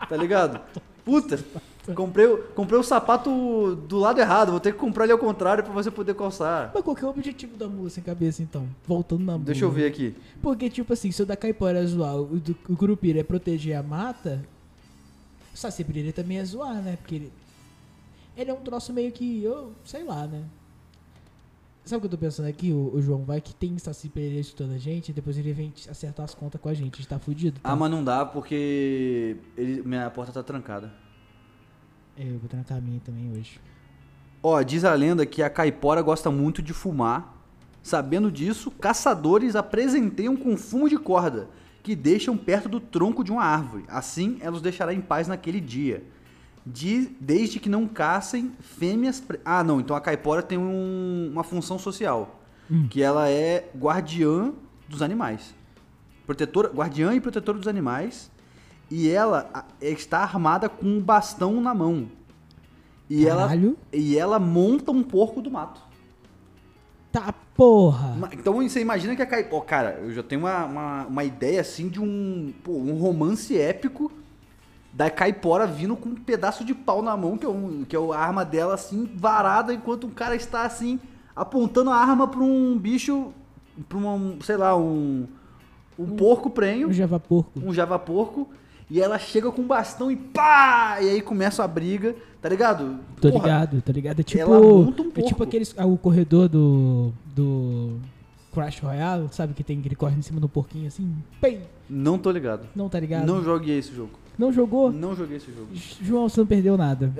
Tá ligado? Puta, comprei, o- comprei o sapato do lado errado, vou ter que comprar ele ao contrário pra você poder calçar. Mas qual que é o objetivo da mula sem cabeça, então? Voltando na mula. Deixa eu ver aqui. Porque, tipo assim, se o da caipora é zoar, o, do, o curupira é proteger a mata, o saci pererê também é zoar, né? Porque ele, ele é um troço meio que, eu sei lá, né? Sabe o que eu tô pensando aqui, o, o João? Vai que tem saci pererê escutando a gente e depois ele vem acertar as contas com a gente. A gente tá fudido. Tá? Ah, mas não dá porque ele- minha porta tá trancada. É, eu vou trancar a minha também hoje. Ó, diz a lenda que a caipora gosta muito de fumar. Sabendo disso, caçadores a presenteiam com fumo de corda, que deixam perto do tronco de uma árvore. Assim, ela os deixará em paz naquele dia. De- desde que não caçem fêmeas... Pre... Ah, não, então a caipora tem um- uma função social. Hum. Que ela é guardiã dos animais. Protetora, guardiã e protetora dos animais. E ela a- está armada com um bastão na mão. E ela, Caralho. e ela monta um porco do mato. Tá, porra! Ma- Então você imagina que a caipora... Cara, eu já tenho uma, uma, uma ideia assim de um, pô, um romance épico da caipora vindo com um pedaço de pau na mão, que é, um, que é a arma dela assim, varada, enquanto um cara está assim, apontando a arma pra um bicho, pra um, sei lá, um, um porco prenho, Um java porco. um java-porco, e ela chega com um bastão e pá! E aí começa a briga, tá ligado? Tô Porra, ligado, tô ligado. É tipo, ela monta um é porco. tipo aqueles, ah, o corredor do, do Crash Royale, sabe? Que tem que ele corre em cima do porquinho assim, pei! Não tô ligado. Não tá ligado? Não joguei esse jogo. Não jogou? Não joguei esse jogo. João, você não perdeu nada.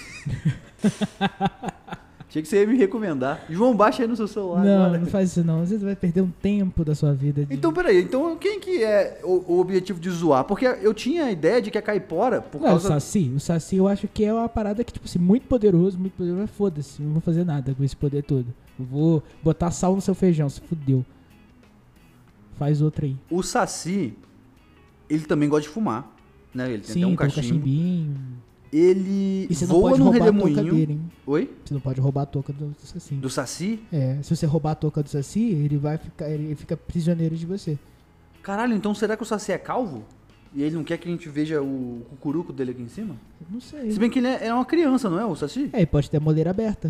Tinha que você ia me recomendar. João, baixa aí no seu celular Não, agora. não faz isso não. Você vai perder um tempo da sua vida. de- Então, peraí. Então, quem que é o, o objetivo de zoar? Porque eu tinha a ideia de que a caipora, por Não, causa... o Saci. O Saci eu acho que é uma parada que, tipo assim, muito poderoso, muito poderoso, mas foda-se, não vou fazer nada com esse poder todo. Eu vou botar sal no seu feijão, se fudeu. Faz outra aí. O Saci, ele também gosta de fumar, né? Ele tem Sim, até um tem um cachimbo. cachimbinho. Ele E você não voa pode num roubar a touca redemoinho. dele, hein? Oi? Você não pode roubar a touca do Saci. Do Saci? É, se você roubar a touca do Saci, ele vai ficar, ele fica prisioneiro de você. Caralho, então será que o Saci é calvo? E ele não quer que a gente veja o cucuruco dele aqui em cima? Não sei. Se bem que ele é, é uma criança, não é, o Saci? É, ele pode ter a moleira aberta.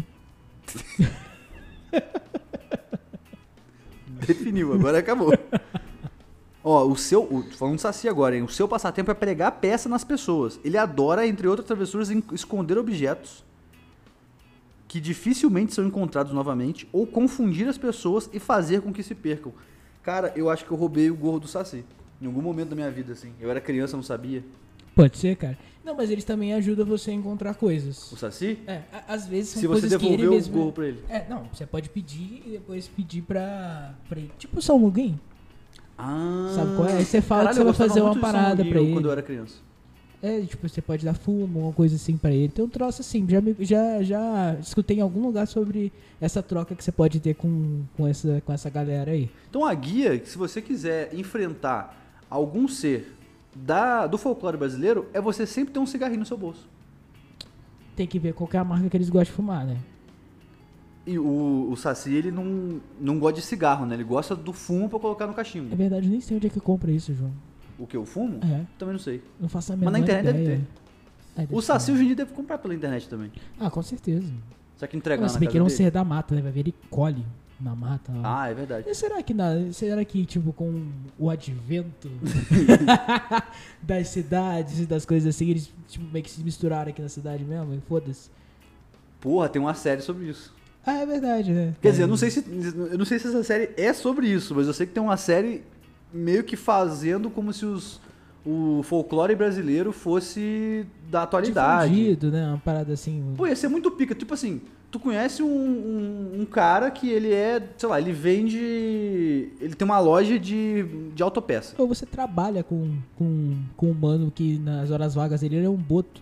Definiu, agora acabou. Ó, o seu. O, tô falando de Saci agora, hein? O seu passatempo é pregar peça nas pessoas. Ele adora, entre outras travessuras, en- esconder objetos que dificilmente são encontrados novamente ou confundir as pessoas e fazer com que se percam. Cara, eu acho que eu roubei o gorro do Saci. Em algum momento da minha vida, assim. Eu era criança, não sabia. Pode ser, cara. Não, mas eles também ajudam você a encontrar coisas. O Saci? É, a- às vezes são Se você coisas que ele devolver o mesmo... gorro pra ele. É, não, você pode pedir e depois pedir pra, pra ele. Tipo o Salmuguin. Ah. Sabe qual é? Aí você fala que você eu vai gostava fazer uma muito de parada São pra Guinho ele. quando eu era criança. É, tipo, você pode dar fumo, uma coisa assim pra ele. Tem um troço assim, já, me- já, já escutei em algum lugar sobre essa troca que você pode ter com, com, essa, com essa galera aí. Então a guia, se você quiser enfrentar algum ser da, do folclore brasileiro, é você sempre ter um cigarrinho no seu bolso. Tem que ver qual que é a marca que eles gostam de fumar, né? E o, o Saci, ele não, não gosta de cigarro, né? Ele gosta do fumo pra colocar no É cachimbo. verdade, nem sei onde é que compra isso, João. O que? O fumo? É, Também não sei. não faço a Mas menor na internet deve ideia. ter. É, deve O ter. Saci hoje em dia deve comprar pela internet também. Ah, com certeza. Só que entregar Mas na se bem casa que não dele. ser da mata, né? Vai ver, ele colhe na mata. Ó. Ah, é verdade. E será que, na, será que, tipo, com o advento das cidades e das coisas assim, eles, tipo, meio que se misturaram aqui na cidade mesmo? E foda-se. Porra, tem uma série sobre isso. Ah, é verdade, né? Quer dizer, eu não sei se eu não sei se essa série é sobre isso, mas eu sei que tem uma série meio que fazendo como se os, o folclore brasileiro fosse da atualidade. Difundido, né? Uma parada assim. Pô, ia ser muito pica. Tipo assim, tu conhece um, um, um cara que ele é, sei lá, ele vende... Ele tem uma loja de, de autopeça. Ou você trabalha com, com, com um mano que nas horas vagas ele é um boto.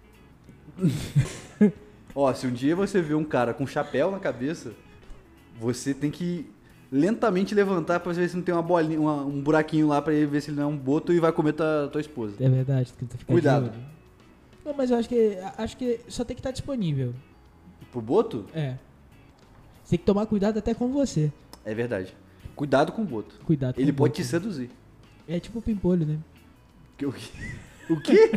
Ó, se um dia você vê um cara com chapéu na cabeça, você tem que lentamente levantar pra ver se não tem uma bolinha, uma- um buraquinho lá pra ele ver se ele não é um boto e vai comer tua, tua esposa. É verdade, tem que ficar de Cuidado. olho. Não, mas eu acho que acho que só tem que estar disponível. Pro boto? É. Você tem que tomar cuidado até com você. É verdade. Cuidado com o boto. Cuidado com Ele o pode boto. te seduzir. É tipo o pimpolho, né? Que eu- O quê?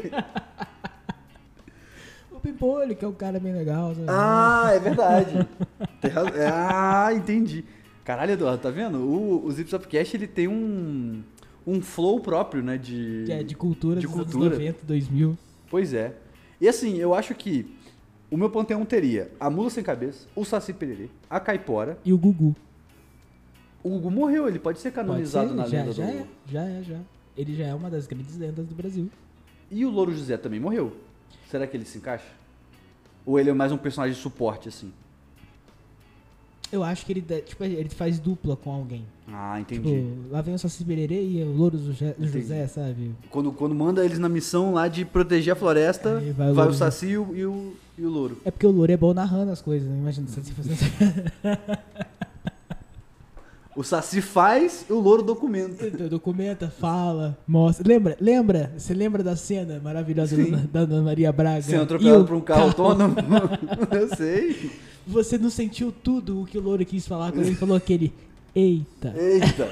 O Pimpolho, que é um cara bem legal. Sabe? Ah, é verdade. Tem razão. Ah, entendi. Caralho, Eduardo, tá vendo? O, o Zips Upcast, ele tem um, um flow próprio, né? De, É, de cultura de dos cultura. anos noventa, dois mil. Pois é. E assim, eu acho que o meu panteão teria a Mula Sem Cabeça, o Saci Pererê, a Caipora. E o Gugu. O Gugu morreu, ele pode ser Pode canonizado ser, na já, lenda já do... é, já é, já. Ele já é uma das grandes lendas do Brasil. E o Louro José também morreu. Será que ele se encaixa? Ou ele é mais um personagem de suporte, assim? Eu acho que ele, dá- tipo, ele faz dupla com alguém. Ah, entendi. Tipo, lá vem o Saci Pererê e o Louro José, Entendi. José, sabe? Quando, quando manda eles na missão lá de proteger a floresta, Aí vai, vai o o Louro Saci e o, e, o, e o Louro. É porque o Louro é bom narrando as coisas, né? Imagina se fosse... O Saci faz, o Louro documenta. Documenta, fala, mostra. Lembra? Lembra? Você lembra da cena maravilhosa Sim. da, da Ana Maria Braga? Sendo E atropelado o por um carro autônomo. Eu sei. Você não sentiu tudo o que o Louro quis falar quando ele falou aquele eita. Eita.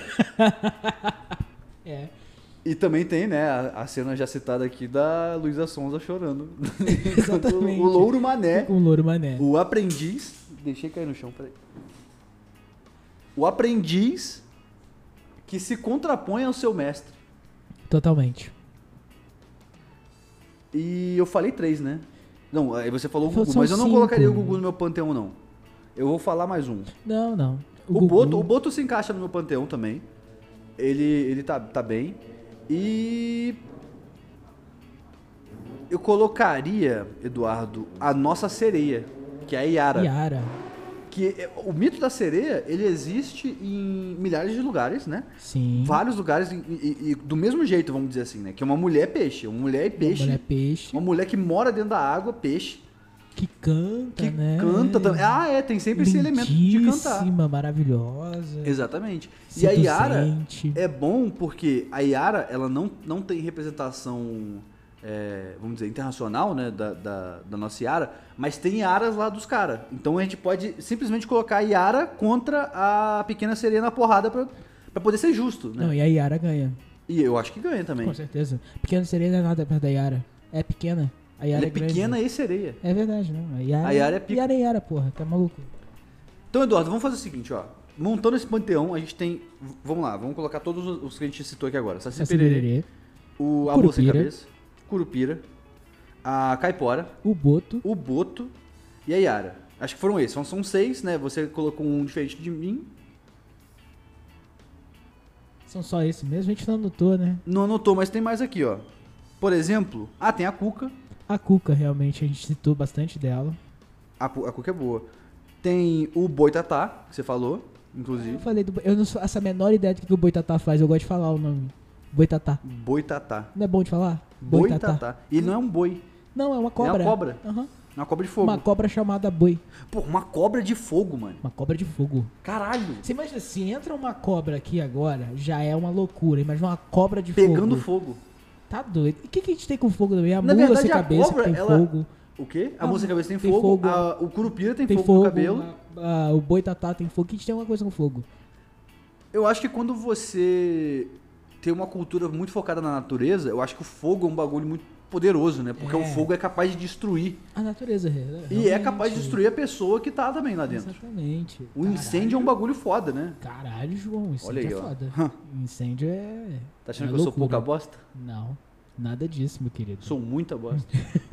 É. E também tem, né, a, a cena já citada aqui da Luísa Sonza chorando. Exatamente. O Louro Mané, Com o Louro Mané. o aprendiz... Deixei cair no chão, peraí. O aprendiz que se contrapõe ao seu mestre. Totalmente. E eu falei três, né? Não, aí você falou o São- Gugu, são mas eu não cinco. colocaria o Gugu no meu panteão, não. Eu vou falar mais um. Não, não. O, Gugu- Boto, o Boto se encaixa no meu panteão também. Ele, ele tá, tá bem. E... eu colocaria, Eduardo, a nossa sereia, que é a Yara. Yara. Que é- o mito da sereia, ele existe em milhares de lugares, né? Sim. Vários lugares e, e- e do mesmo jeito, vamos dizer assim, né? Que é uma mulher peixe, uma mulher e peixe, Mulher peixe. uma mulher que mora dentro da água, peixe, Que canta, que né? canta também. Ah, é, tem sempre esse elemento de cantar. Lindíssima, maravilhosa. Exatamente. E a Yara seduzente. é bom porque a Yara, ela não, não tem representação, é, vamos dizer, internacional, né, da, da, da nossa Yara, mas tem Yaras lá dos caras. Então a gente pode simplesmente colocar a Yara contra a Pequena Sereia na porrada pra, pra poder ser justo, né? Não, e a Yara ganha. E eu acho que ganha também. Com certeza. Pequena sereia não é nada perto da Yara. É pequena. A Yara Ela é, é grande. pequena e sereia. É verdade, não. A Yara, A Yara é pica- Yara é Yara, porra. Tá maluco? Então, Eduardo, vamos fazer o seguinte, ó. Montando esse panteão, a gente tem... v- Vamos lá, vamos colocar todos os os que a gente citou aqui agora. Saci Saci Pererê, Pererê, o A Mula Sem Curupira. Cabeça, Curupira, a Caipora, o Boto. o Boto e a Yara. Acho que foram esses. São, são seis, né? Você colocou um diferente de mim. São só esses mesmo, a gente não anotou, né? Não anotou, mas tem mais aqui, ó. Por exemplo, ah, tem a Cuca. A Cuca, realmente, a gente citou bastante dela. A, Cu- a Cuca é boa. Tem o Boitatá, que você falou, inclusive. Eu falei do... Eu não faço a menor ideia do que o Boitatá faz, eu gosto de falar o nome. Boitatá. Boitatá. Não é bom de falar? Boitatá. E ele não é um boi, Não, é uma é cobra. uma cobra. Aham. É uma cobra de fogo. Uma cobra chamada boi. Pô, uma cobra de fogo, mano. Uma cobra de fogo. Caralho. Você imagina, se entra uma cobra aqui agora, já é uma loucura. Imagina uma cobra de Pegando fogo. fogo. Tá doido. E o que, que a gente tem com fogo também? A Na mula verdade, sem a cabeça cobra, que tem ela- fogo. O quê? A Ah, música cabeça tem, tem fogo, fogo. a- o curupira tem, Tem fogo, fogo, no cabelo. a- a- o boitatá tem fogo. Que a gente tem uma coisa com fogo. Eu acho que quando você tem uma cultura muito focada na natureza, eu acho que o fogo é um bagulho muito poderoso, né? Porque É. o fogo é capaz de destruir. A natureza, né? E é capaz de destruir a pessoa que tá também lá dentro. Exatamente. O incêndio é um bagulho foda, né? Caralho, João, incêndio Olha aí, é ó. foda. Incêndio é. Tá achando é que eu sou loucura. pouca bosta? Não, nada disso, meu querido. Sou muita bosta.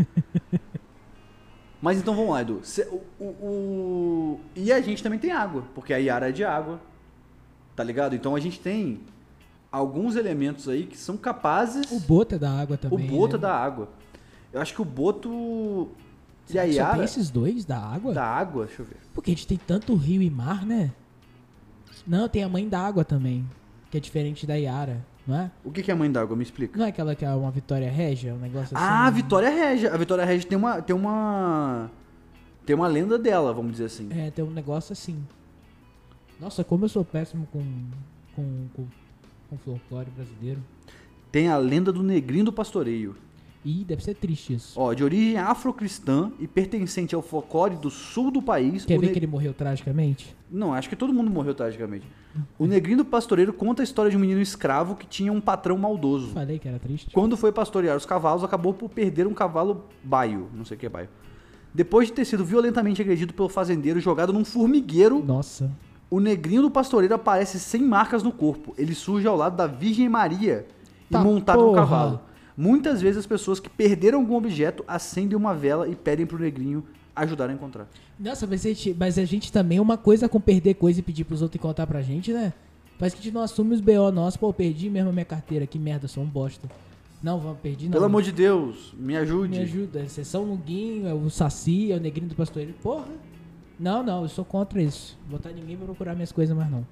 Mas então vamos lá, Edu. Cê- o, o- o- E a gente também tem água, porque a Yara é de água. Tá ligado? Então a gente tem alguns elementos aí que são capazes. O boto é da água O também. Boto é né? da água. Eu acho que o Boto e Será a que só Yara tem esses dois da água? da água, deixa eu ver. Porque a gente tem tanto rio e mar, né? Não, tem a mãe d'água também. Que é diferente da Yara, não é? O que que é a mãe d'água? Me explica. Não é aquela que é uma Vitória Régia, um negócio assim? Ah, a Vitória Régia. A Vitória Régia tem uma tem uma tem uma lenda dela, vamos dizer assim. É, tem um negócio assim. Nossa, como eu sou péssimo com, com, com, com folclore brasileiro. Tem a lenda do Negrinho do Pastoreio. Ih, deve ser triste isso. Ó, de origem afrocristã e pertencente ao folclore do sul do país... Quer o ver ne- que ele morreu tragicamente? Não, acho que todo mundo morreu tragicamente. O Negrinho do Pastoreiro conta a história de um menino escravo que tinha um patrão maldoso. Falei que era triste. Quando foi pastorear os cavalos, acabou por perder um cavalo baio, não sei o que é baio. Depois de ter sido violentamente agredido pelo fazendeiro e jogado num formigueiro, Nossa. o Negrinho do Pastoreiro aparece sem marcas no corpo. Ele surge ao lado da Virgem Maria e Tá montado no porra. cavalo. Muitas vezes as pessoas que perderam algum objeto acendem uma vela e pedem pro Negrinho ajudar a encontrar. Nossa, mas a, gente, mas a gente também é uma coisa com perder coisa e pedir pros outros contar pra gente, né? Parece que a gente não assume os B O nossos. Pô, perdi mesmo a minha carteira. Que merda, sou um bosta. Não, vamos, perdi não. Pelo amor de Deus, me ajude. Me ajuda. Vocês são o Luguinho, é o Saci, é o Negrinho do Pastoreiro. Porra. Não, não, eu sou contra isso. Vou botar ninguém pra procurar minhas coisas mais não.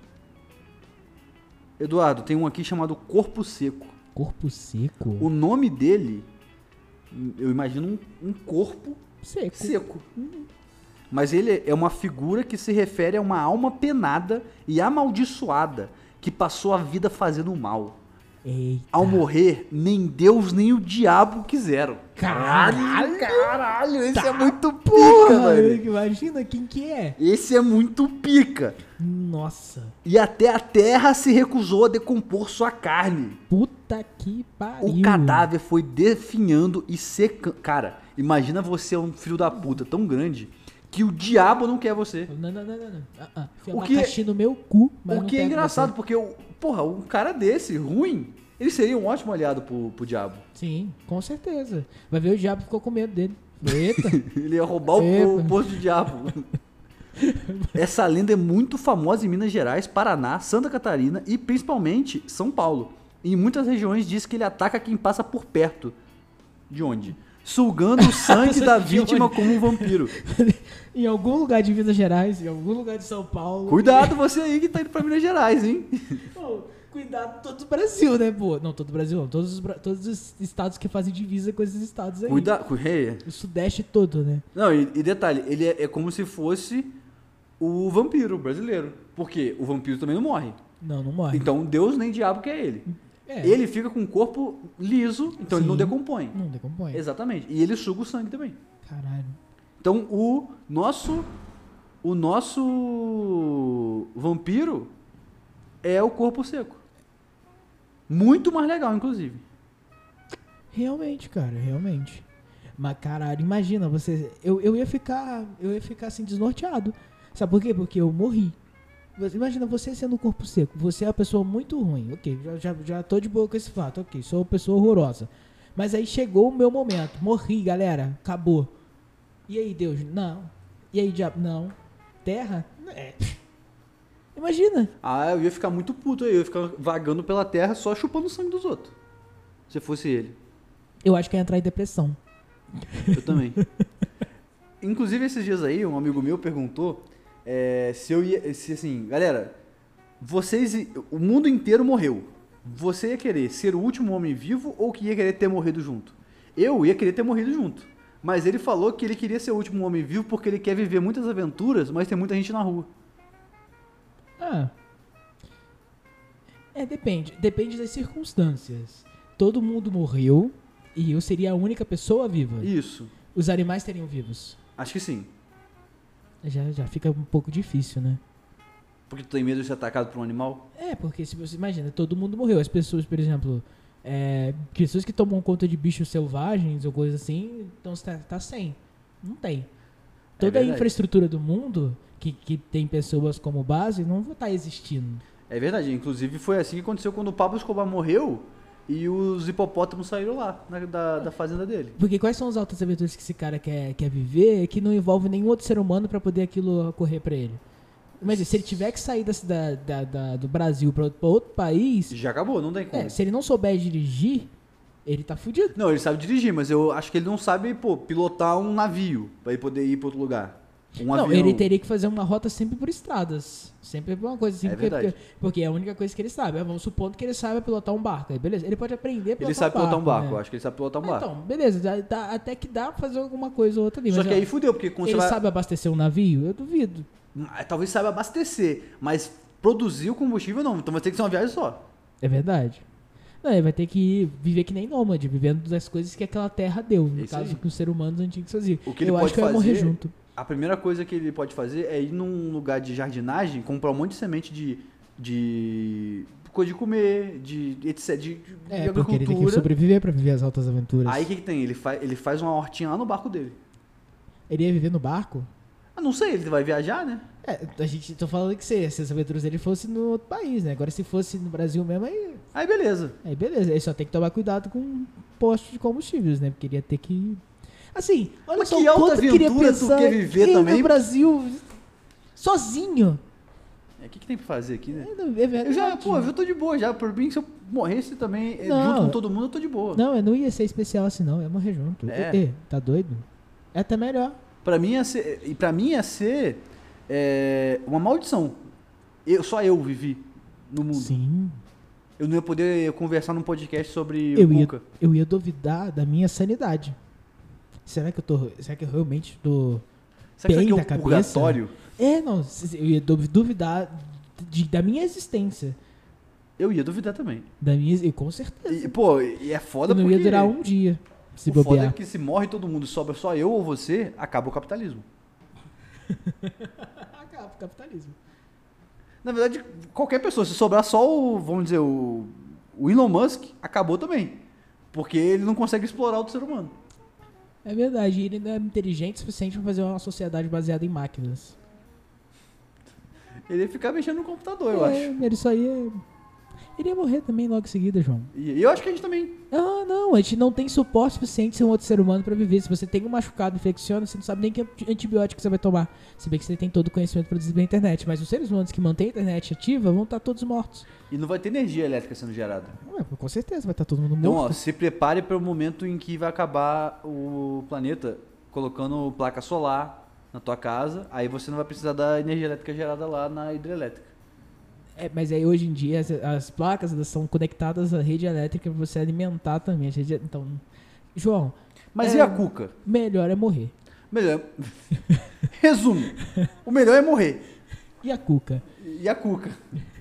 Eduardo, tem um aqui chamado Corpo Seco. Corpo seco? O nome dele, eu imagino um, um corpo Seco. seco. Mas ele é uma figura que se refere a uma alma penada e amaldiçoada que passou a vida fazendo mal. Eita. Ao morrer, nem Deus nem o diabo quiseram. Caralho! Caralho, esse Tá é muito pica, Porra, velho. imagina quem que é. Esse é muito pica. Nossa. E até a terra se recusou a decompor sua carne. Puta que pariu. O cadáver foi definhando e secando. Cara, imagina você é um filho da puta tão grande que o diabo não quer você. Não, não, não, não. não. Ah, ah. Enfia O uma que é- caixinha no meu cu, mas O não que é pego engraçado, você. porque, o- porra, um cara desse, ruim, ele seria um ótimo aliado pro, pro diabo. Sim, com certeza. Vai ver o diabo ficou com medo dele. Eita. Ele ia roubar o, Epa. o posto de diabo. Essa lenda é muito famosa em Minas Gerais, Paraná, Santa Catarina e principalmente São Paulo. Em muitas regiões diz que ele ataca quem passa por perto. De onde? Sugando o sangue da De vítima onde? como um vampiro. Em algum lugar de Minas Gerais, em algum lugar de São Paulo. Cuidado você aí que tá indo pra Minas Gerais, hein? Pô, cuidado todo o Brasil, né, pô? Não, todo o Brasil não. Todos os, bra- todos os estados que fazem divisa com esses estados aí. Cuidado. Hey. O Sudeste todo, né? Não, e, e detalhe, ele é, é como se fosse o vampiro brasileiro. Porque o vampiro também não morre. Não, não morre. Então Deus nem diabo que é ele. É, Ele fica com o corpo liso, então ele não Sim. decompõe. não decompõe. Exatamente. E ele suga o sangue também. Caralho. Então o nosso o nosso vampiro é o corpo seco. Muito mais legal, inclusive. Realmente, cara, realmente. Mas, caralho, imagina, você. Eu, eu ia ficar. Eu ia ficar assim, desnorteado. Sabe por quê? Porque eu morri. Você- Imagina você sendo um corpo seco. Você é uma pessoa muito ruim. Ok, já, já, já tô de boa com esse fato. Ok, sou uma pessoa horrorosa. Mas aí chegou o meu momento. Morri, galera. Acabou. E aí, Deus? Não. E aí, diabo? Não. Terra? É. Imagina. Ah, eu ia ficar muito puto aí, eu ia ficar vagando pela terra só chupando o sangue dos outros. Se fosse ele. Eu acho que ia entrar em depressão. Eu também. Inclusive, esses dias aí, um amigo meu perguntou é, se eu ia. Se assim, galera, vocês. i- O mundo inteiro morreu. Você ia querer ser o último homem vivo ou que ia querer ter morrido junto? Eu ia querer ter morrido junto. Mas ele falou que ele queria ser o último homem vivo porque ele quer viver muitas aventuras, mas tem muita gente na rua. Ah. É, depende. Depende das circunstâncias. Todo mundo morreu e eu seria a única pessoa viva. Isso. Os animais teriam vivos. Acho que sim. Já, já fica um pouco difícil, né? Porque tu tem medo de ser atacado por um animal? É, porque se você imagina, todo mundo morreu. As pessoas, por exemplo, é, pessoas que tomam conta de bichos selvagens ou coisa assim, então tá, tá sem. Não tem. Toda a verdade. infraestrutura do mundo que, que tem pessoas como base não vai estar existindo. É verdade. Inclusive foi assim que aconteceu quando o Pablo Escobar morreu e os hipopótamos saíram lá, na- da, da fazenda dele. Porque quais são as altas aventuras que esse cara quer, quer viver que não envolve nenhum outro ser humano pra poder aquilo ocorrer pra ele? Imagina, se ele tiver que sair da, da, da- da- do Brasil pra outro, pra outro país, Já acabou, não tem como. é, se ele não souber dirigir, ele tá fudido. Não, ele sabe dirigir, mas eu acho que ele não sabe, pô, pilotar um navio pra ele poder ir pra outro lugar. Um não, avião. ele teria que fazer uma rota sempre por estradas. Sempre por uma coisa assim. É porque, verdade. porque, porque é a única coisa que ele sabe. Vamos supondo que ele sabe pilotar um barco. Aí, beleza, ele pode aprender a pilotar Ele sabe pilotar um barco, né? eu acho que ele sabe pilotar um Ah, barco. Então, beleza, dá- dá- até que dá pra fazer alguma coisa ou outra ali. Só mas, que ó, aí fudeu, porque quando ele você vai... sabe abastecer um navio? Eu duvido. Ah, talvez saiba abastecer, mas produzir o combustível não, então vai ter que ser uma viagem só. É verdade. Não, ele vai ter que viver que nem nômade, vivendo das coisas que aquela terra deu. No Isso caso, aí. que os seres humanos antigos faziam. O que ele eu pode acho que eu ia morrer fazer- junto. A primeira coisa que ele pode fazer é ir num lugar de jardinagem, comprar um monte de semente de, de coisa de comer, de etc, de, de É, porque ele tem que agricultura. sobreviver pra viver as altas aventuras. Aí o que, que tem? Ele, fa ele faz uma hortinha lá no barco dele. Ele ia viver no barco? Ah, não sei, ele vai viajar, né? É, a gente tô falando que se, se as aventuras dele fossem no outro país, né? Agora se fosse no Brasil mesmo, aí, Aí beleza. aí beleza. Aí só tem que tomar cuidado com postos de combustíveis, né? Porque ele ia ter que... Assim, olha Mas só que o alta quanto eu queria aventura tu pensar quer viver em também? no Brasil sozinho. É, o que, que tem pra fazer aqui, né? É, não, é verdade. Eu já, pô, eu tô de boa já. Por mim, se eu morresse também, eh, Não. junto com todo mundo, eu tô de boa. Não, eu não ia ser especial assim não, eu ia morrer junto. É. Ê, ê, tá doido? É até melhor. Pra mim ia ser, e pra mim ia ser é, uma maldição. Eu, só eu vivi no mundo. Sim. Eu não ia poder conversar num podcast sobre Eu o ia, Cuca. eu ia duvidar da minha sanidade. Será que eu tô. Será que eu realmente tô. Sabe bem que é da o cabeça? purgatório? É, não, eu ia du- duvidar de- da minha existência. Eu ia duvidar também. Da minha, e com certeza. E, pô, e é foda Eu não porque... ia durar um dia se o foda é bobear. que se morre todo mundo, sobra só eu ou você, acaba o capitalismo. Acaba o capitalismo. Na verdade, qualquer pessoa, se sobrar só o, vamos dizer, o, o Elon Musk, acabou também. Porque ele não consegue explorar outro ser humano. É verdade, ele não é inteligente o suficiente pra fazer uma sociedade baseada em máquinas. Ele ia ficar mexendo no computador, eu É, acho. Ele só ia. Ele ia morrer também logo em seguida, João. E eu acho que a gente também. Ah, não, a gente não tem suporte suficiente ser um outro ser humano pra viver. Se você tem um machucado, infecciona, você não sabe nem que antibiótico você vai tomar. Se bem que você tem todo o conhecimento produzido pela internet. Mas os seres humanos que mantêm a internet ativa vão estar todos mortos. E não vai ter energia elétrica sendo gerada. Ué, com certeza, vai estar todo mundo Então, ó, morto. se prepare para o momento em que vai acabar o planeta colocando placa solar na tua casa. Aí você não vai precisar da energia elétrica gerada lá na hidrelétrica. É, mas aí hoje em dia as, as placas elas são conectadas à rede elétrica pra você alimentar também. A rede, então, João, Mas É. e a Cuca? melhor é morrer. Melhor. Resumo: o melhor é morrer. E a Cuca? E a Cuca?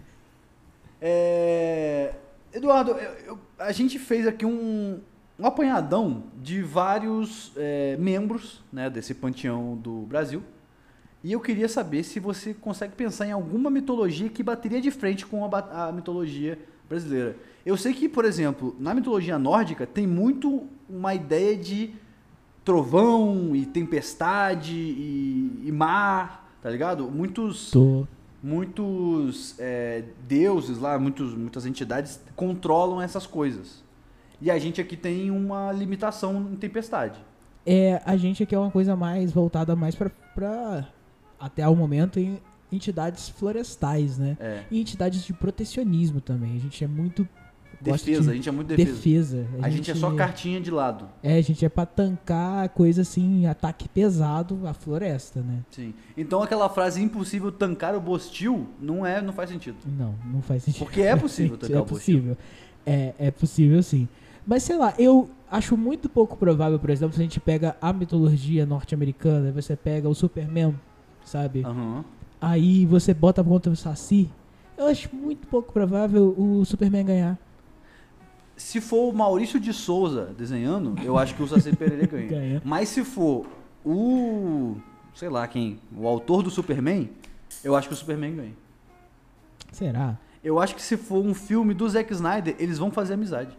É... Eduardo, eu- eu- a gente fez aqui um, um apanhadão de vários é, membros, né, desse panteão do Brasil. E eu queria saber se você consegue pensar em alguma mitologia que bateria de frente com a, ba- a mitologia brasileira. Eu sei que, por exemplo, na mitologia nórdica tem muito uma ideia de trovão e tempestade e, e mar, tá ligado? Muitos Tô. muitos é, deuses lá, muitos, muitas entidades controlam essas coisas. E a gente aqui tem uma limitação em tempestade. É, a gente aqui é uma coisa mais voltada mais pra, pra até o momento, em entidades florestais, né? É. E entidades de protecionismo também. A gente é muito. gosta Defesa, de a gente é muito defesa. defesa. A gente é só cartinha de lado. É, a gente é pra tancar coisa assim, ataque pesado à floresta, né? Sim. Então aquela frase impossível tancar o Bostil não é, não faz sentido. Não, não faz sentido. Porque é possível tancar é o Bostil. possível. É, é possível sim. Mas sei lá, eu acho muito pouco provável, por exemplo, se a gente pega a mitologia norte-americana, você pega o Superman, sabe? Aham. Aí você bota contra o Saci. Eu acho muito pouco provável o Superman ganhar. Se for o Maurício de Souza desenhando, eu acho que o Saci Pereira ganha. Ganha. Mas se for o, sei lá quem, o autor do Superman, eu acho que o Superman ganha. Será? Eu acho que se for um filme do Zack Snyder, eles vão fazer amizade.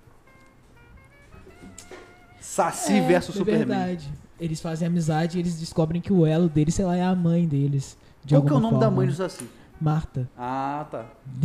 Saci é, versus é Superman. verdade. Eles fazem amizade e eles descobrem que o elo deles, sei lá, é a mãe deles. De Qual que é o alguma nome da forma. mãe do Saci? Marta. Ah, tá.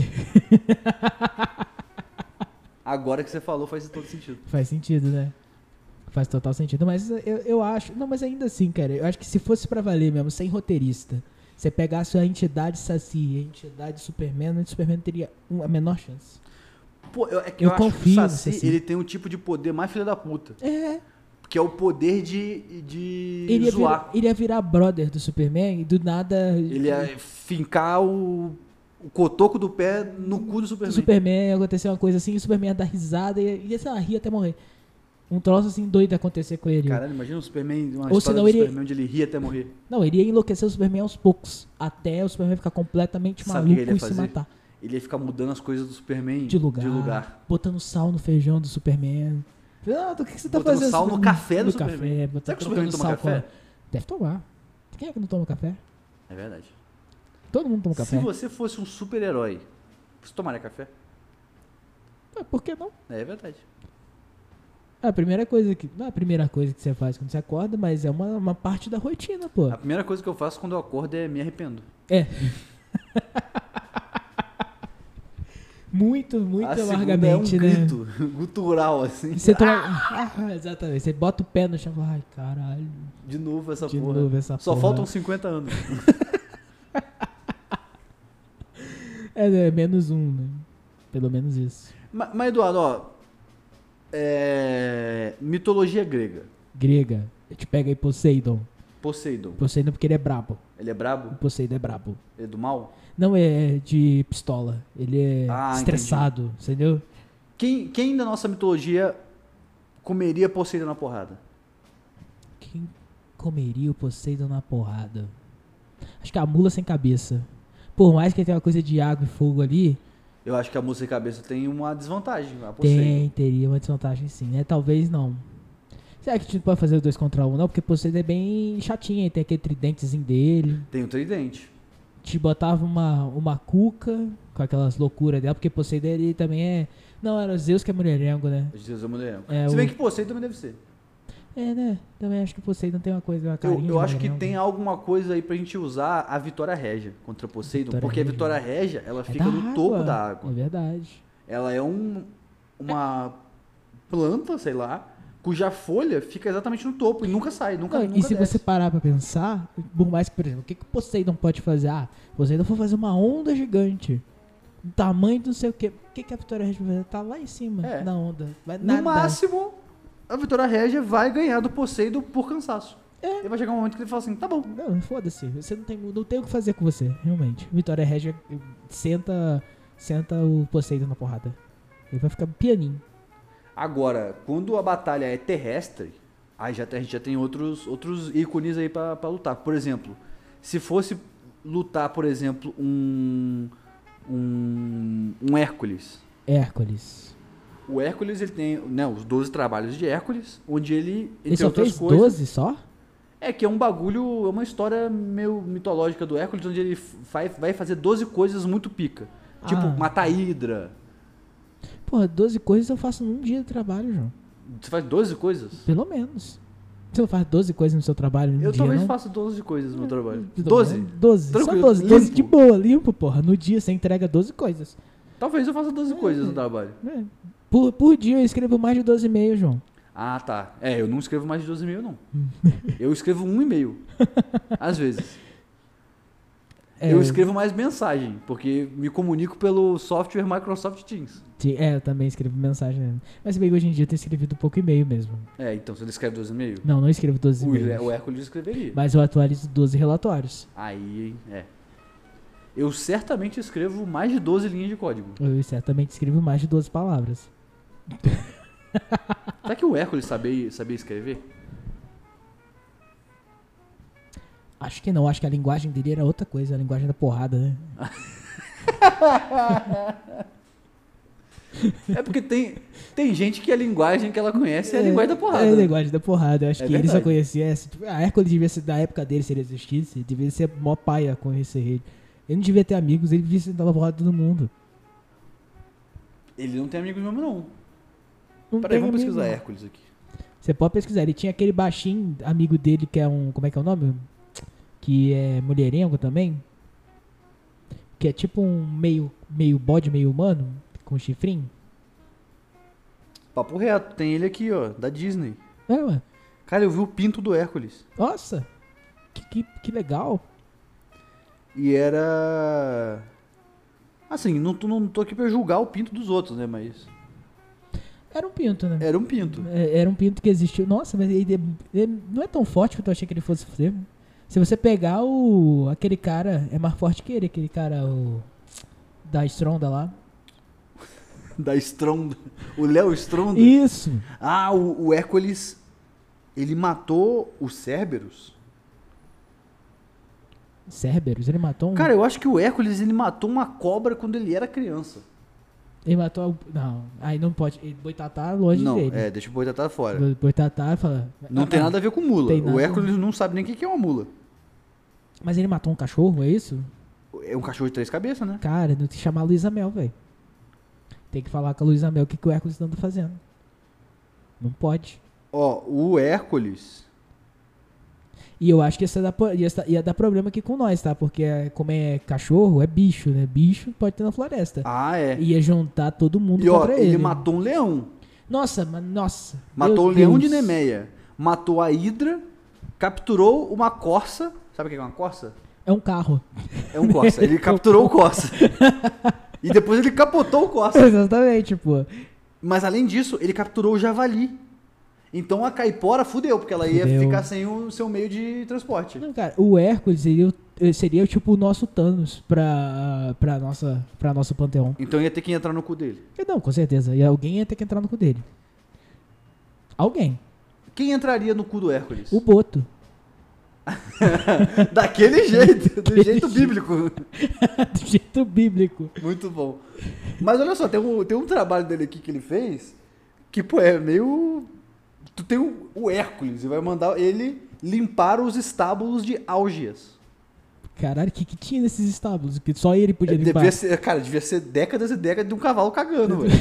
Agora que você falou faz todo sentido. Faz sentido, né? Faz total sentido. Mas eu, eu acho. Não, mas ainda assim, cara. Eu acho que se fosse pra valer mesmo, sem roteirista, você pegasse a entidade Saci e a entidade Superman, o Superman teria um- a menor chance. Pô, eu, é que Eu eu, acho que confio o no Saci, Saci. ele tem um tipo de poder mais filha da puta. É. Que é o poder de, de Ele ia, zoar. virar, ele ia virar brother do Superman e do nada. Ele ia fincar o, o cotoco do pé no cu do O Superman. Superman ia acontecer uma coisa assim, e o Superman ia dar risada e ia, ia sei lá, rir até morrer. Um troço assim doido ia acontecer com ele. Caralho, imagina o Superman, uma Ou história senão do ele- Superman onde ele ria até morrer. Não, ele ia enlouquecer o Superman aos poucos. Até o Superman ficar completamente Sabe o que maluco ele ia e se fazer? matar. ele ia ficar mudando as coisas do Superman De lugar. de lugar. Botando sal no feijão do Superman. Ah, o que, que você tá Botando fazendo? sal no café do no Superman. café, botando, Será que o Superman trocando toma sal café? com a- Deve tomar. Quem é que não toma café? É verdade. Todo mundo toma café. Se você fosse um super-herói, você tomaria café? Ah, por que não? É verdade. É a primeira coisa que. Não é a primeira coisa que você faz quando você acorda, mas é uma, uma parte da rotina, pô. A primeira coisa que eu faço quando eu acordo é me arrependo. É. Muito, muito A segunda amargamente, é um né? grito gutural, assim. Você toma. Ah, exatamente. Você bota o pé no chão e fala, ai, caralho. De novo essa De porra. novo essa Só porra. faltam cinquenta anos. É, é menos um, né? Pelo menos isso. mas, mas, Eduardo, ó. É... Mitologia grega. Grega. A gente pega aí Poseidon. Poseidon. Poseidon porque ele é brabo. Ele é O brabo? Poseidon é brabo. Ele é do mal? Não é de pistola. Ele é Ah, estressado, entendeu? Quem, quem da nossa mitologia comeria Poseidon na porrada? Quem comeria o Poseidon na porrada? Acho que a mula sem cabeça. Por mais que ele tenha uma coisa de água e fogo ali, Eu acho que a música cabeça tem uma desvantagem. A Poseidon. tem, teria uma desvantagem sim, né? Talvez não. Será que a gente não pode fazer os dois contra um, não? Porque Poseidon é bem chatinho, ele tem aquele tridentezinho dele. Tem o tridente. Te botava uma, uma cuca com aquelas loucuras dela, porque Poseidon ele também é... Não, era Zeus que é mulherengo, né? Jesus é mulher. É, Se o- bem que Poseidon também deve ser. É, né? Também acho que Poseidon tem uma coisa, uma Eu, carinha eu de acho que mulherengo. tem alguma coisa aí pra gente usar a Vitória Régia contra Poseidon, Vitória porque a Régia. Vitória Régia, ela É fica da no água. topo da água. É verdade. Ela é um, uma planta, sei lá, cuja folha fica exatamente no topo e nunca sai, nunca, Não, nunca e se desce. você parar pra pensar, por mais que, por exemplo, o que, que o Poseidon pode fazer? Ah, Poseidon for fazer uma onda gigante. Do tamanho do não sei o quê. O que, que a Vitória Régia vai fazer? Tá lá em cima É. da onda. Vai No nada. máximo, a Vitória Régia vai ganhar do Poseidon por cansaço. É. E vai chegar um momento que ele fala assim, tá bom. Não, foda-se. Você não tem, não tem o que fazer com você, realmente. Vitória Régia senta, senta o Poseidon na porrada. Ele vai ficar pianinho. Agora, quando a batalha é terrestre, aí já, tem- a gente já tem outros, outros ícones aí pra, pra lutar. Por exemplo, se fosse lutar, por exemplo, um, um, um Hércules. Hércules. O Hércules, ele tem né, os doze trabalhos de Hércules, onde ele, Ele entre só outras fez coisas... doze só? É que é um bagulho, é uma história meio mitológica do Hércules, onde ele vai, vai fazer doze coisas muito pica. Tipo, Ah. matar a Hidra. Porra, doze coisas eu faço num dia de trabalho, João. Você faz doze coisas? Pelo menos. Você não faz doze coisas no seu trabalho num Eu dia, talvez não? faça doze coisas no meu trabalho. Pelo doze? menos doze. Só Tranquilo, doze. doze limpo. de boa, limpo, porra. No dia você entrega doze coisas. Talvez eu faça doze coisas no trabalho. É. Por, por dia eu escrevo mais de doze e-mails, João. Ah, tá. É, eu não escrevo mais de doze e-mail, não. Eu escrevo um e-mail. Às vezes. É, Eu escrevo mais mensagem, porque me comunico pelo software Microsoft Teams. Sim, é, eu também escrevo mensagem. né? Mas bem, hoje em dia eu tenho escrevido pouco e-mail mesmo. É, então você escreve doze e-mail? Não, não escrevo doze O, e-mails. o Hércules escreveria. Mas eu atualizo doze relatórios. Aí, é. Eu certamente escrevo mais de doze linhas de código. Eu certamente escrevo mais de doze palavras. Será que o Hércules sabia, sabia escrever? Acho que não, acho que a linguagem dele era outra coisa, a linguagem da porrada, né? É porque tem, tem gente que a linguagem que ela conhece é, a linguagem da porrada. É a né? linguagem da porrada. Eu acho É que ele só verdade. conhecia essa. Tipo, a Hércules devia ser da época dele, se ele existisse, devia ser mó paia conhecer ele. Ele não devia ter amigos, ele devia ser dar porrada de todo mundo. Ele não tem amigos mesmo, não. Não Peraí, tem vamos amigo. pesquisar Hércules aqui. Você pode pesquisar. Ele tinha aquele baixinho amigo dele que é um. Como é que é o nome? Que é mulherengo também. Que é tipo um meio, meio bode, meio humano, com chifrinho. Papo reto, tem ele aqui, ó, da Disney. É, ué. Cara, eu vi o pinto do Hércules. Nossa! Que, que, que legal. E era... Assim, não, tô- não tô aqui pra julgar o pinto dos outros, né? Mas Era um pinto, né? era um pinto. É, Era um pinto que existiu. Nossa, mas ele, ele não é tão forte quanto eu achei que ele fosse ser. Se você pegar o. Aquele cara, é mais forte que ele, aquele cara, o. Da Stronda lá. Da Stronda. O Léo Stronda. Isso! Ah, o, o Hércules, ele matou os Cerberus? Cerberus? Ele matou um... Cara, eu acho que o Hércules, ele matou uma cobra quando ele era criança. Ele matou... Não, aí não pode... Boitatá longe Não, dele. é, deixa o Boitatá fora. Boitatá fala... Não ah, tem nada a ver com mula. tem O nada. Hércules não sabe nem o que que é uma mula. Mas ele matou um cachorro, é isso? É um cachorro de três cabeças, né? Cara, não tem que chamar a Luísa Mel, velho. Tem que falar com a Luísa Mel o que, que o Hércules anda fazendo. Não pode. Ó, o Hércules... E eu acho que isso ia dar, ia, ia dar problema aqui com nós, tá? Porque é, como é cachorro, é bicho, né? Bicho pode ter na floresta. Ah, é. Ia juntar todo mundo E ó, contra ele, ele. matou um leão. Nossa, mas nossa. Matou o meu leão Deus. de Nemeia. Matou a hidra. Capturou uma corça. Sabe o que é uma corça? É um carro. É um corça. Ele capturou o corça. E depois ele capotou o corça. Exatamente, pô. Mas além disso, ele capturou o javali. Então a caipora fudeu, porque ela ia Fudeu. ficar sem o seu meio de transporte. Não, cara, o Hércules seria, o- seria tipo o nosso Thanos pra, pra, nossa, pra nosso panteão. Então ia ter que entrar no cu dele. E não, com certeza. E alguém ia ter que entrar no cu dele. Alguém. Quem entraria no cu do Hércules? O Boto. Daquele jeito, do Daquele jeito jeito. bíblico. Do jeito bíblico. Muito bom. Mas olha só, tem um, tem um trabalho dele aqui que ele fez que, pô, é meio... Tu tem o, o Hércules e vai mandar ele limpar os estábulos de Álgias. Caralho, o que, que tinha nesses estábulos? Que só ele podia limpar. Devia ser, cara, devia ser décadas e décadas de um cavalo cagando, velho.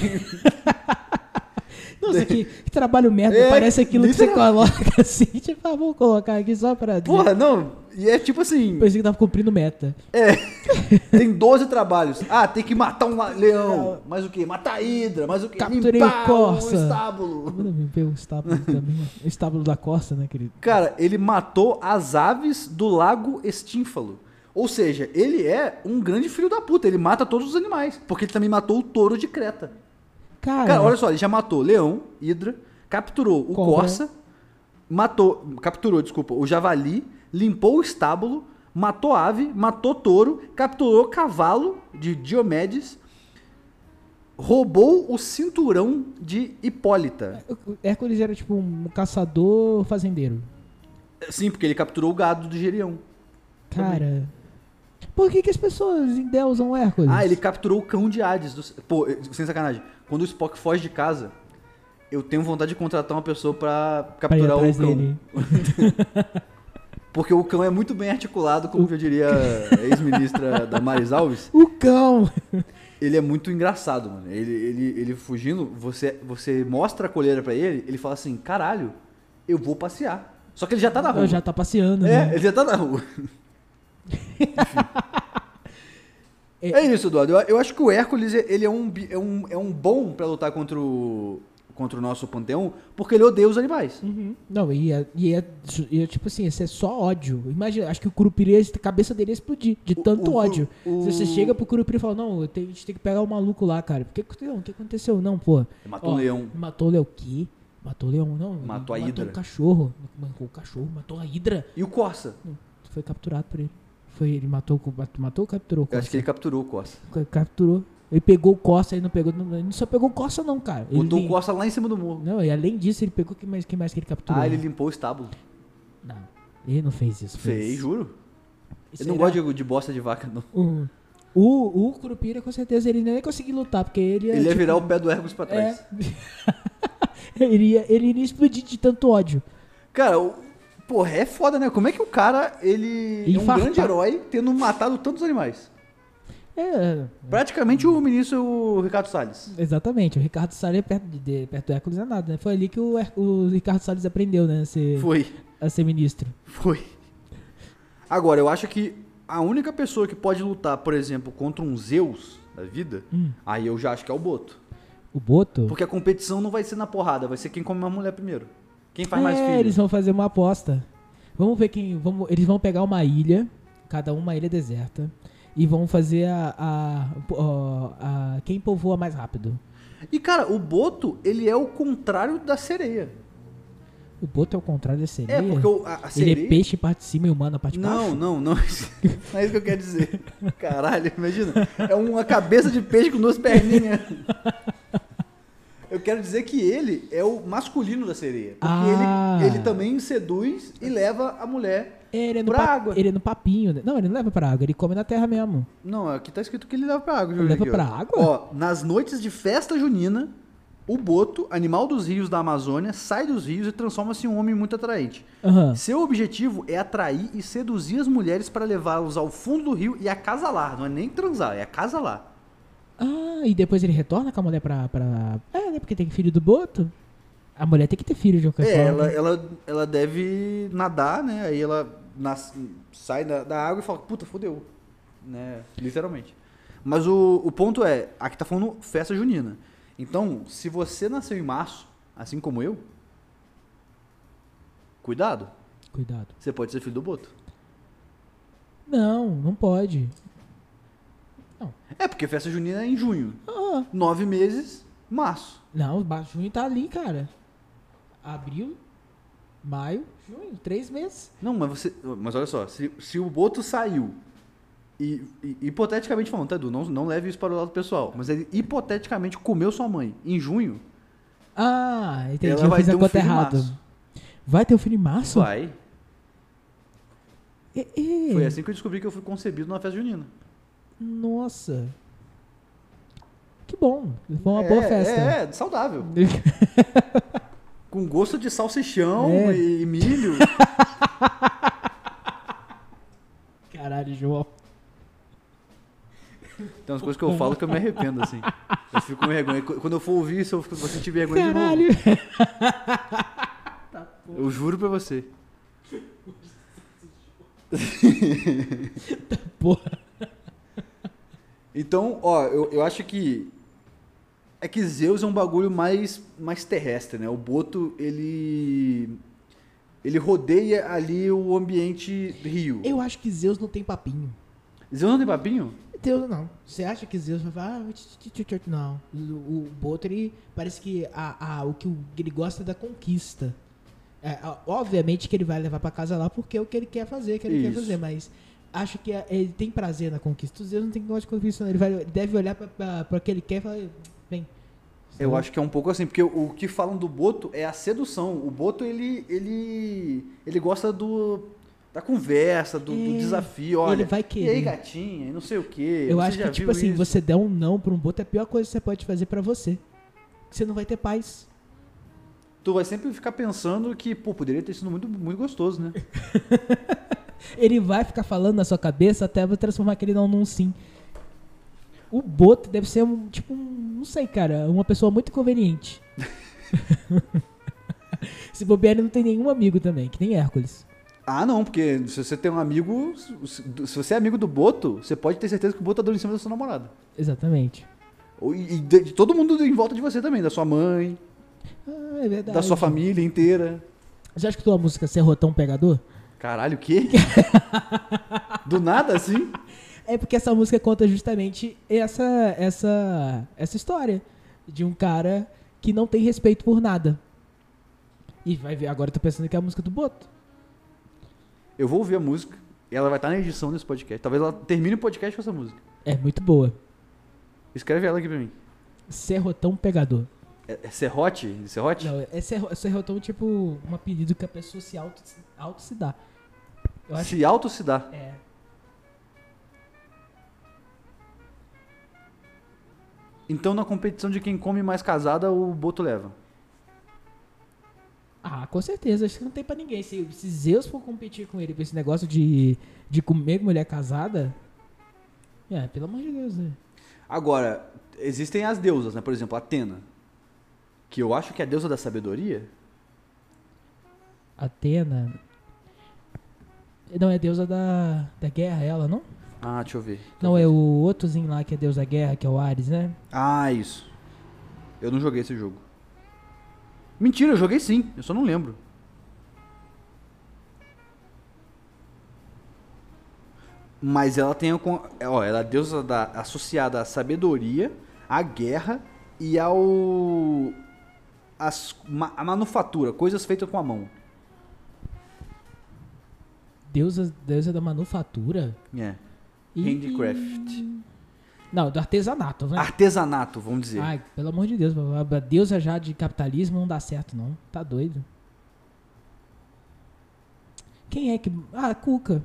Nossa, que, que trabalho merda. É, Parece aquilo que você literal- coloca assim. Tipo, ah, vou colocar aqui só pra... Porra, não. E é tipo assim, Pensei que tava cumprindo meta. é, tem doze trabalhos. Ah, tem que matar um leão. Mais o quê? Matar a hidra. Mais o quê? Capturei Limpar o corça. um estábulo. Manda me ver o estábulo também. O estábulo da Corsa, né, querido? Cara, ele matou as aves do lago Estínfalo. Ou seja, ele é um grande filho da puta. Ele mata todos os animais. Porque ele também matou o touro de Creta. Cara, Cara, olha só, ele já matou leão, hidra, capturou o Cobra. corça, matou, capturou, desculpa, o javali, limpou o estábulo, matou ave, matou touro, capturou cavalo de Diomedes, roubou o cinturão de Hipólita. o Hércules era tipo um caçador fazendeiro. Sim, porque ele capturou o gado do Gerião. Cara, por que, que as pessoas endeusam o Hércules? Ah, ele capturou o cão de Hades. Do... Pô, sem sacanagem. Quando o Spock foge de casa, eu tenho vontade de contratar uma pessoa pra Pra ir capturar o atrás cão. dele. Porque o cão é muito bem articulado, como eu diria a ex-ministra Damares Alves. O cão! Ele é muito engraçado, mano. Ele, ele, ele fugindo, você, você mostra a coleira pra ele, ele fala assim, caralho, eu vou passear. Só que ele já tá na rua. Já tá passeando, É, né? ele já tá na rua. É isso, Eduardo. Eu, eu acho que o Hércules, ele é um, bi- é um, é um bom pra lutar contra o, contra o nosso panteão, porque ele odeia os animais. Uhum. Não, e é, e, é, e é tipo assim, isso é só ódio. Imagina, acho que o Curupira, a cabeça dele ia explodir de O- tanto o- ódio. o- Se você chega pro Curupira e fala, não, eu tenho- a gente tem que pegar o maluco lá, cara. Por que, que- não, o que aconteceu? Não, pô. Ele matou Ó, um leão. Matou o leão. Que? Matou o leão? Não. ele Matou a matou hidra. o cachorro. Matou o cachorro, matou a hidra. E o Corsa? Foi capturado por ele. Foi, ele matou, o- matou ou capturou o Eu Corsa? acho que ele capturou o Corsa. Ca- Capturou. Ele pegou o Corsa, ele não pegou. Não, ele não só pegou o Corsa, não, cara. Ele Botou lim- o Corsa lá em cima do morro. Não, e além disso, ele pegou. Quem mais, quem mais que ele capturou? Ah, ele limpou o estábulo. Não, ele não fez isso. Fez, juro. Isso Ele não era- gosta de, de bosta de vaca, não. O, o, o Curupira, com certeza, ele nem ia conseguir lutar, porque ele ia. Ele ia tipo, virar o pé do Hércules pra trás. É. ele, ia, ele iria explodir de tanto ódio. Cara, o, porra, é foda, né? Como é que o cara, ele é um Infartar. grande herói tendo matado tantos animais? É, Praticamente o ministro Ricardo Salles. exatamente. O Ricardo Salles perto, de, de- perto do Hércules é nada, né? Foi ali que o, Her- o Ricardo Salles aprendeu, né? A ser, Foi, a ser ministro. foi. Agora, eu acho que a única pessoa que pode lutar, por exemplo, contra um Zeus da vida, Hum. aí eu já acho que é o Boto. O Boto. Porque a competição não vai ser na porrada, vai ser quem come mais mulher primeiro. Quem faz mais é, filho. eles vão fazer uma aposta. Vamos ver quem. Vamos, eles vão pegar uma ilha, cada uma ilha deserta, e vão fazer a, a, a, a- quem povoa mais rápido. E, cara, o Boto, ele é o contrário da sereia. O Boto é o contrário da sereia. É, porque o- a, a Ele sereia... é peixe parte de cima e humano a parte de Não, baixo? não, não. Não é isso que eu quero dizer. Caralho, imagina. É uma cabeça de peixe com duas perninhas. Eu quero dizer que ele é o masculino da sereia. Porque Ah. ele, ele também seduz e leva a mulher Ele é no, pra pa- água. ele é no papinho. né? Não, ele não leva pra água, ele come na terra mesmo. Não, aqui tá escrito que ele leva pra água. Ele Júlio, leva aqui, pra ó. água? Ó, nas noites de festa junina, o boto, animal dos rios da Amazônia, sai dos rios e transforma-se em um homem muito atraente. Aham. Seu objetivo é atrair e seduzir as mulheres para levá-los ao fundo do rio e acasalar. Não é nem transar, é acasalar. Ah, e depois ele retorna com a mulher pra, pra... É, né? Porque tem filho do Boto. A mulher tem que ter filho de qualquer É, forma. ela, ela, ela deve nadar, né? Aí ela nas- sai da, da água e fala, puta, fodeu. Né? Literalmente. Mas o, o ponto é, aqui tá falando festa junina. Então, se você nasceu em março, assim como eu, cuidado. Cuidado. Você pode ser filho do Boto. Não, não pode. É, porque festa junina é em junho. Ah, Nove meses, março. não, o junho tá ali, cara. Abril, maio, junho, três meses. Não, mas você. Mas olha só, se, se o Boto saiu e, e, hipoteticamente falando, tá, Edu, não, não leve isso para o lado pessoal, mas ele hipoteticamente comeu sua mãe em junho, Ah, entendi. ela Eu vai fiz ter a um conta filho em errada. março. Vai ter o filho em março? Vai. E- e- Foi assim que eu descobri que eu fui concebido numa festa junina. Nossa. Que bom. Foi uma boa É, festa. É, é, saudável. Com gosto de salsichão É. e, e milho. Caralho, João. Tem umas coisas que eu falo que eu me arrependo, assim. Eu fico com vergonha. Quando eu for ouvir isso, eu vou sentir vergonha de Caralho. novo. Eu juro pra você. Porra. Então, ó, eu, eu acho que é que Zeus é um bagulho mais, mais terrestre, né? O Boto, ele ele rodeia ali o ambiente rio. Eu acho que Zeus não tem papinho. Zeus não tem papinho? Deus não. Você acha que Zeus vai falar, ah, tch, tch, tch, tch. Não. O, o Boto, ele parece que a, a, o que o- ele gosta é da conquista. É, a- obviamente que ele vai levar pra casa lá porque é o que ele quer fazer, que ele quer Isso. fazer, mas acho que é- ele tem prazer na conquista. O Zeus não tem gosto de conquista, não. Ele vai, deve olhar pra, pra, pra o que ele quer e falar, vem. Eu acho que é um pouco assim, porque o, o que falam do Boto é a sedução. O Boto, ele ele ele gosta do da conversa, do, do É, desafio, olha. ele vai E aí, querer. gatinha, e não sei o quê. Eu você acho já que, tipo viu assim, isso? você der um não pra um Boto é a pior coisa que você pode fazer pra você. Você não vai ter paz. Tu vai sempre ficar pensando que, pô, poderia ter sido muito, muito gostoso, né? Ele vai ficar falando na sua cabeça até você transformar aquele não num sim. O Boto deve ser um, tipo, um, não sei, cara, uma pessoa muito inconveniente. Se bobear, ele não tem nenhum amigo também, que nem Hércules. Ah, não, porque se você tem um amigo, se se você é amigo do Boto, você pode ter certeza que o Boto tá dando em cima da sua namorada. Exatamente. Ou- E de, de todo mundo em volta de você também, da sua mãe, Ah, é verdade. da sua família inteira. Já escutou a música Serrotão Pegador? Caralho, o quê? Do nada, assim? É porque essa música conta justamente essa, essa, essa história de um cara que não tem respeito por nada. E vai ver, agora eu tô pensando que é a música do Boto. Eu vou ouvir a música, e ela vai estar na edição desse podcast. Talvez ela termine o podcast com essa música. É muito boa. Escreve ela aqui pra mim. Serrotão Pegador. É, é Serrote? Serrote? Não, é serro- serrotão tipo um apelido que a pessoa se auto, auto se dá. Eu acho Se auto se dá. que é. Então, na competição de quem come mais casada, o Boto leva. Ah, com certeza, acho que não tem pra ninguém. Se, se Zeus for competir com ele com esse negócio de, de comer mulher casada. É, pelo amor de Deus, né? Agora, existem as deusas, né? Por exemplo, Atena. Que eu acho que é a deusa da sabedoria. Atena. Não, é deusa da, da guerra, ela, não? Ah, deixa eu ver. Não, é o outrozinho lá que é deus da guerra, que é o Ares, né? Ah, isso. Eu não joguei esse jogo. Mentira, eu joguei sim. Eu só não lembro. Mas ela tem... a con- Ó, ela é a deusa da, associada à sabedoria, à guerra e ao... As, ma- a manufatura, coisas feitas com a mão. Deusa, deusa da manufatura. É. Ih, Handicraft. Não, do artesanato, né? Artesanato, vamos dizer. Ai, pelo amor de Deus, a deusa já de capitalismo não dá certo, não. Tá doido. Quem é que... Ah, a Cuca.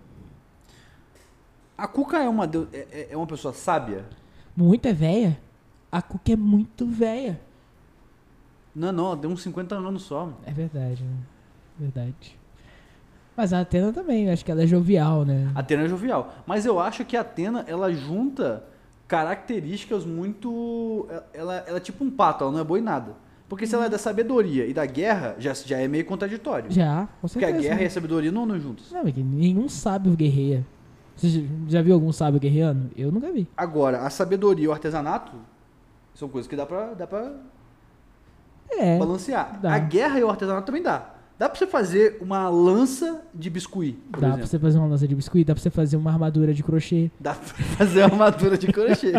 A Cuca é uma, deu- é, é- é uma pessoa sábia? Muito é véia. A Cuca é muito véia. Não, não, ela deu uns cinquenta anos só. É verdade, né? Verdade. Mas a Atena também, eu acho que ela é jovial, né? A Atena é jovial. Mas eu acho que a Atena, ela junta características muito... Ela, ela é tipo um pato, ela não é boa em nada. Porque se ela é da sabedoria e da guerra, já, já é meio contraditório. Já, com Porque certeza. a guerra né? e a sabedoria não andam juntos. Não, porque nenhum sábio guerreia. Você já- já viu algum sábio guerreando? Eu nunca vi. Agora, a sabedoria e o artesanato são coisas que dá pra, dá pra É. balancear. dá. A guerra e o artesanato também dá. Dá pra você fazer uma lança de biscuit, por Dá exemplo. pra você fazer uma lança de biscuit, dá pra você fazer uma armadura de crochê. Dá pra fazer uma armadura de crochê.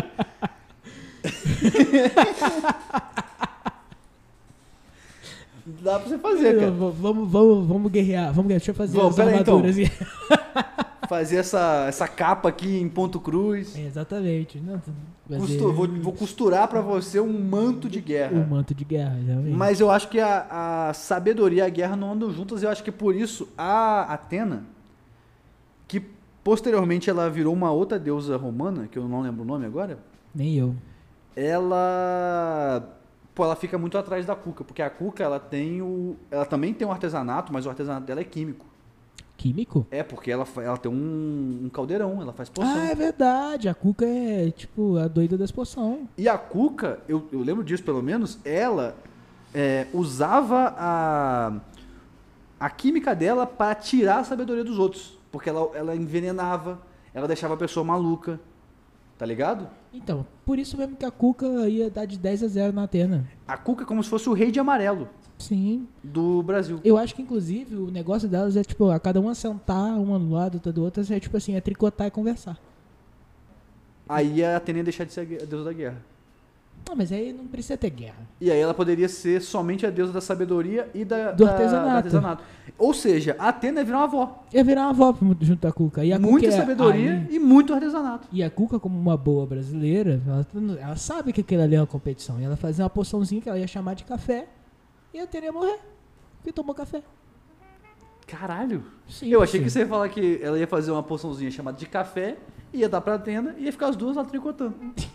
Dá pra você fazer, cara. V- Vamos, vamos, vamos guerrear. Vamos guerrear. Deixa eu fazer Vamos, as pera aí, então. armaduras. Fazer essa, essa capa aqui em ponto cruz. É, exatamente. Não, fazer Costu- vou, vou costurar pra você um manto de guerra. um manto de guerra, realmente. Mas eu acho que a, a sabedoria e a guerra não andam juntas. E eu acho que por isso a Atena, que posteriormente ela virou uma outra deusa romana, que eu não lembro o nome agora, Nem eu. ela... Pô, ela fica muito atrás da Cuca, porque a Cuca, ela tem o... Ela também tem um artesanato, mas o artesanato dela é químico. Químico? É, porque ela, fa- ela tem um, um caldeirão, ela faz poção. Ah, é verdade. A Cuca é, tipo, a doida das poções. E a Cuca, eu, eu lembro disso pelo menos, ela é, usava a, a química dela para tirar a sabedoria dos outros. Porque ela, ela envenenava, ela deixava a pessoa maluca. Tá ligado? Então, por isso mesmo que a Cuca ia dar de dez a zero na Atena. A Cuca é como se fosse o rei de amarelo Sim. do Brasil. Eu acho que, inclusive, o negócio delas é, tipo, a cada uma sentar, uma do lado, outra do outro, é, tipo assim, é tricotar e conversar. Aí a Atena ia deixar de ser a gue- a deusa da guerra. Não, mas aí não precisa ter guerra. E aí ela poderia ser somente a deusa da sabedoria e da, Do da- artesanato. do artesanato. Ou seja, a Atena ia virar uma avó. Ia virar uma avó junto da Cuca. E a Muita Cuca é- sabedoria aí- e muito artesanato. E a Cuca, como uma boa brasileira, ela, ela sabe que aquilo ali é uma competição. E ela fazia uma poçãozinha que ela ia chamar de café e a Atena ia morrer. Porque tomou café. Caralho. Sim, Eu achei sim. que você ia falar que ela ia fazer uma poçãozinha chamada de café, ia dar pra Atena e ia ficar as duas lá tricotando.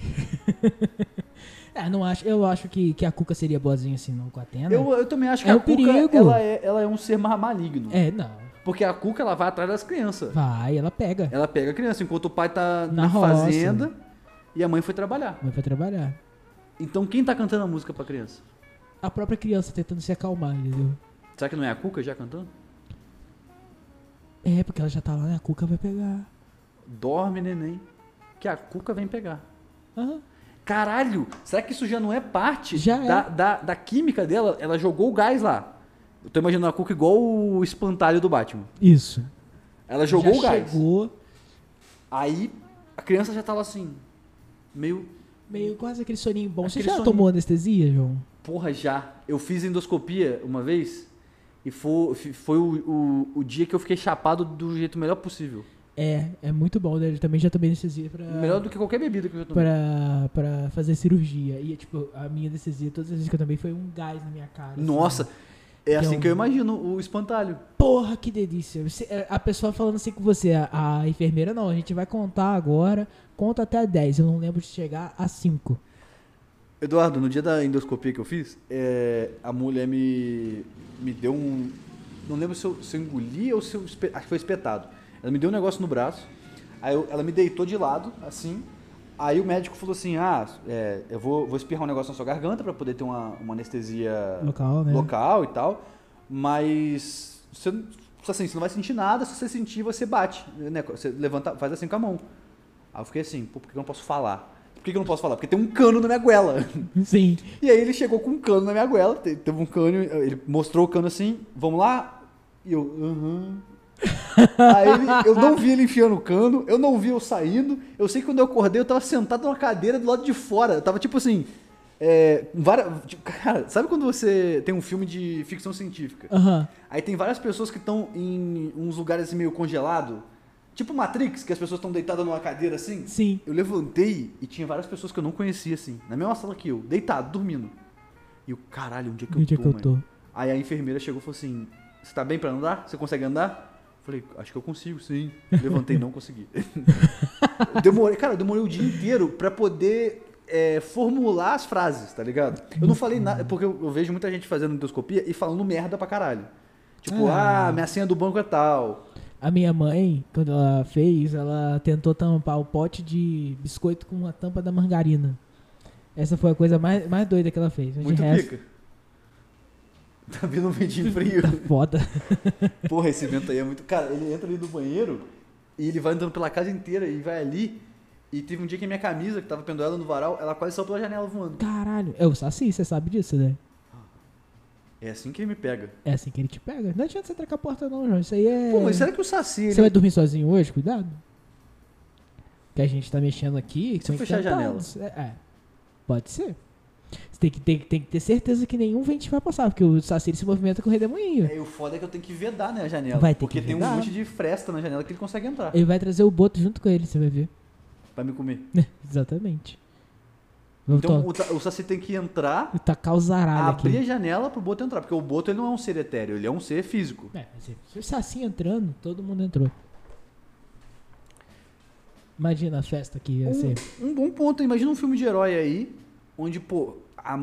É, não acho, eu acho que, que a Cuca seria boazinha assim, não, com a Atena. Eu, eu também acho que É a um Cuca, perigo. ela é, ela é um ser mais maligno. É, não. Porque a Cuca, ela vai atrás das crianças. Vai, ela pega. Ela pega a criança, enquanto o pai tá Na na, roça. fazenda e a mãe foi trabalhar. Vai pra trabalhar. Então quem tá cantando a música pra criança? A própria criança tentando se acalmar, entendeu? Será que não é a Cuca já cantando? É, porque ela já tá lá, né? A Cuca vai pegar. Dorme, neném, que a Cuca vem pegar. Aham. Caralho, será que isso já não é parte Já da, é. da, da química dela? Ela jogou o gás lá. Eu tô imaginando a Cuca igual o espantalho do Batman. Isso. Ela jogou já o gás. chegou, Aí a criança já tava assim, meio... meio quase aquele soninho bom. Você Aquele já soninho. tomou anestesia, João? Porra, já. Eu fiz endoscopia uma vez e foi, foi o, o, o dia que eu fiquei chapado do jeito melhor possível. É, é muito bom, né? Eu também já tomei anestesia pra, Melhor do que qualquer bebida que eu já tomei. pra, pra fazer cirurgia. E, tipo, a minha anestesia, todas as vezes que eu tomei, foi um gás na minha cara. assim. Nossa, é assim é um- que eu imagino o espantalho. Porra, que delícia. Você- é, a pessoa falando assim com você, a, a enfermeira, não, a gente vai contar agora, conta até dez. Eu não lembro de chegar a cinco. Eduardo, no dia da endoscopia que eu fiz, é, a mulher me, me deu um... Não lembro se eu, se eu engoli ou se eu... espe- Acho que foi espetado. Ela me deu um negócio no braço, aí eu- ela me deitou de lado, assim. Aí o médico falou assim, ah, é, eu vou, vou espirrar um negócio na sua garganta pra poder ter uma, uma anestesia Local, né? local e tal. Mas você, não- assim, você não vai sentir nada, se você sentir, você bate. Né? Você levanta, faz assim com a mão. Aí eu fiquei assim, pô, por que eu não posso falar? Por que que eu não posso falar? Porque tem um cano na minha goela. Sim. E aí ele chegou com um cano na minha goela, te- teve um cano, ele mostrou o cano assim, vamos lá? E eu, aham. Aí ele- eu não vi ele enfiando o cano, eu não vi eu saindo, eu sei que quando eu acordei eu tava sentado numa cadeira do lado de fora, eu tava tipo assim, é, várias, tipo, cara, sabe quando você tem um filme de ficção científica? Aham. Aí tem várias pessoas que estão em uns lugares assim meio congelado, Tipo Matrix, que as pessoas estão deitadas numa cadeira assim. Sim. Eu levantei e tinha várias pessoas que eu não conhecia, assim, na mesma sala que eu, deitado, dormindo. E eu, caralho, onde é que eu Onde tô, é que eu mano? tô? Aí a enfermeira chegou e falou assim, você tá bem pra andar? Você consegue andar? Falei, acho que eu consigo, sim. Levantei, não consegui. Eu demorei, cara, eu demorei o dia inteiro pra poder é, formular as frases, tá ligado? Eu não falei nada, porque eu, eu vejo muita gente fazendo endoscopia e falando merda pra caralho. Tipo, Ah. ah, minha senha do banco é tal. A minha mãe, quando ela fez, ela tentou tampar o pote de biscoito com a tampa da margarina. Essa foi a coisa mais, mais doida que ela fez. Mas de Muito resto, pica. Tá vindo um ventinho frio. tá foda. Porra, esse vento aí é muito... Cara, ele entra ali no banheiro e ele vai andando pela casa inteira e vai ali. E teve um dia que a minha camisa, que tava pendurada no varal, ela quase saiu pela janela voando. Caralho. É o Saci, você sabe disso, né? É assim que ele me pega. É assim que ele te pega. Não adianta você trancar a porta não, João. Isso aí é... Pô, mas será que o Saci... Ele... Você vai dormir sozinho hoje? Cuidado. Que a gente tá mexendo aqui. Se eu são fechar a encantados. É, é. Pode ser. Você tem que, tem, tem que ter certeza que nenhum vento vai passar, porque o Saci ele se movimenta com o redemoinho. É, e o foda é que eu tenho que vedar, né, a janela. Vai ter porque que tem um vedar. monte de fresta na janela que ele consegue entrar. Ele vai trazer o boto junto com ele, você vai ver. Vai me comer. Exatamente. Vamos Então to- o, ta- o Saci tem que entrar, e tacar o zaralho abrir aqui. a janela pro boto entrar. Porque o boto ele não é um ser etéreo, ele é um ser físico. É, se se o Saci entrando, todo mundo entrou. Imagina a festa que ia ser. Um, um bom ponto, imagina um filme de herói aí, onde, pô, a-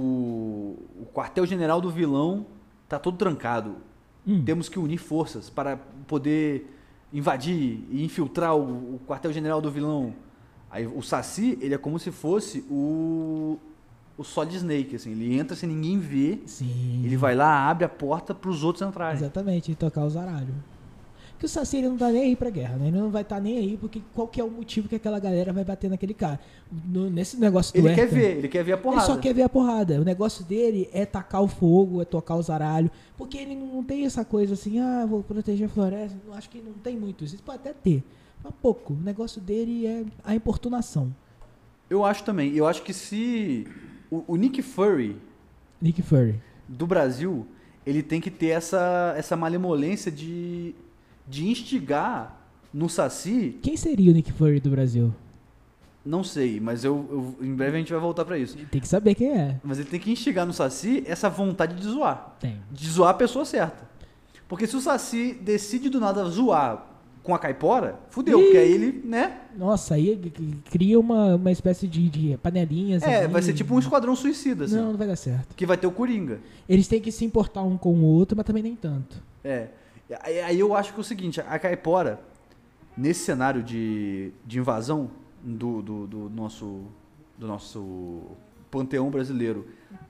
o, o quartel-general do vilão tá todo trancado. Hum. Temos que unir forças para poder invadir e infiltrar o, o quartel-general do vilão. Aí o Saci, ele é como se fosse o, o Solid Snake, assim, ele entra sem ninguém ver, Sim. ele vai lá, abre a porta pros outros entrarem. Exatamente, e tocar o zaralho. Que o Saci ele não tá nem aí pra guerra, né? Ele não vai estar tá nem aí porque qual que é o motivo que aquela galera vai bater naquele cara. No- nesse negócio do Ele quer Hércules, ver, ele quer ver a porrada. Ele só quer ver a porrada. O negócio dele é tacar o fogo, é tocar o zaralho. Porque ele não tem essa coisa assim, ah, vou proteger a floresta. Eu acho que não tem muito isso. Isso pode até ter, mas pouco. O negócio dele é a importunação. Eu acho também, eu acho que se o, o Nick Fury Nick Fury. do Brasil, ele tem que ter essa, essa malemolência de, de instigar no Saci, Quem seria o Nick Fury do Brasil? não sei, mas eu, eu- em breve a gente vai voltar pra isso. Tem que saber quem é. Mas ele tem que instigar no Saci essa vontade de zoar, Tem. de zoar a pessoa certa. Porque se o Saci decide do nada zoar com a caipora, fudeu, Ih. porque aí ele, né? Nossa, aí c- c- cria uma, uma espécie de, de panelinhas. É, ali. vai ser tipo um esquadrão suicida, assim. Não, não vai dar certo. Que vai ter o Coringa. Eles têm que se importar um com o outro, mas também nem tanto. É. Aí aí eu acho que é o seguinte, a caipora, nesse cenário de, de invasão do, do, do nosso, do nosso panteão brasileiro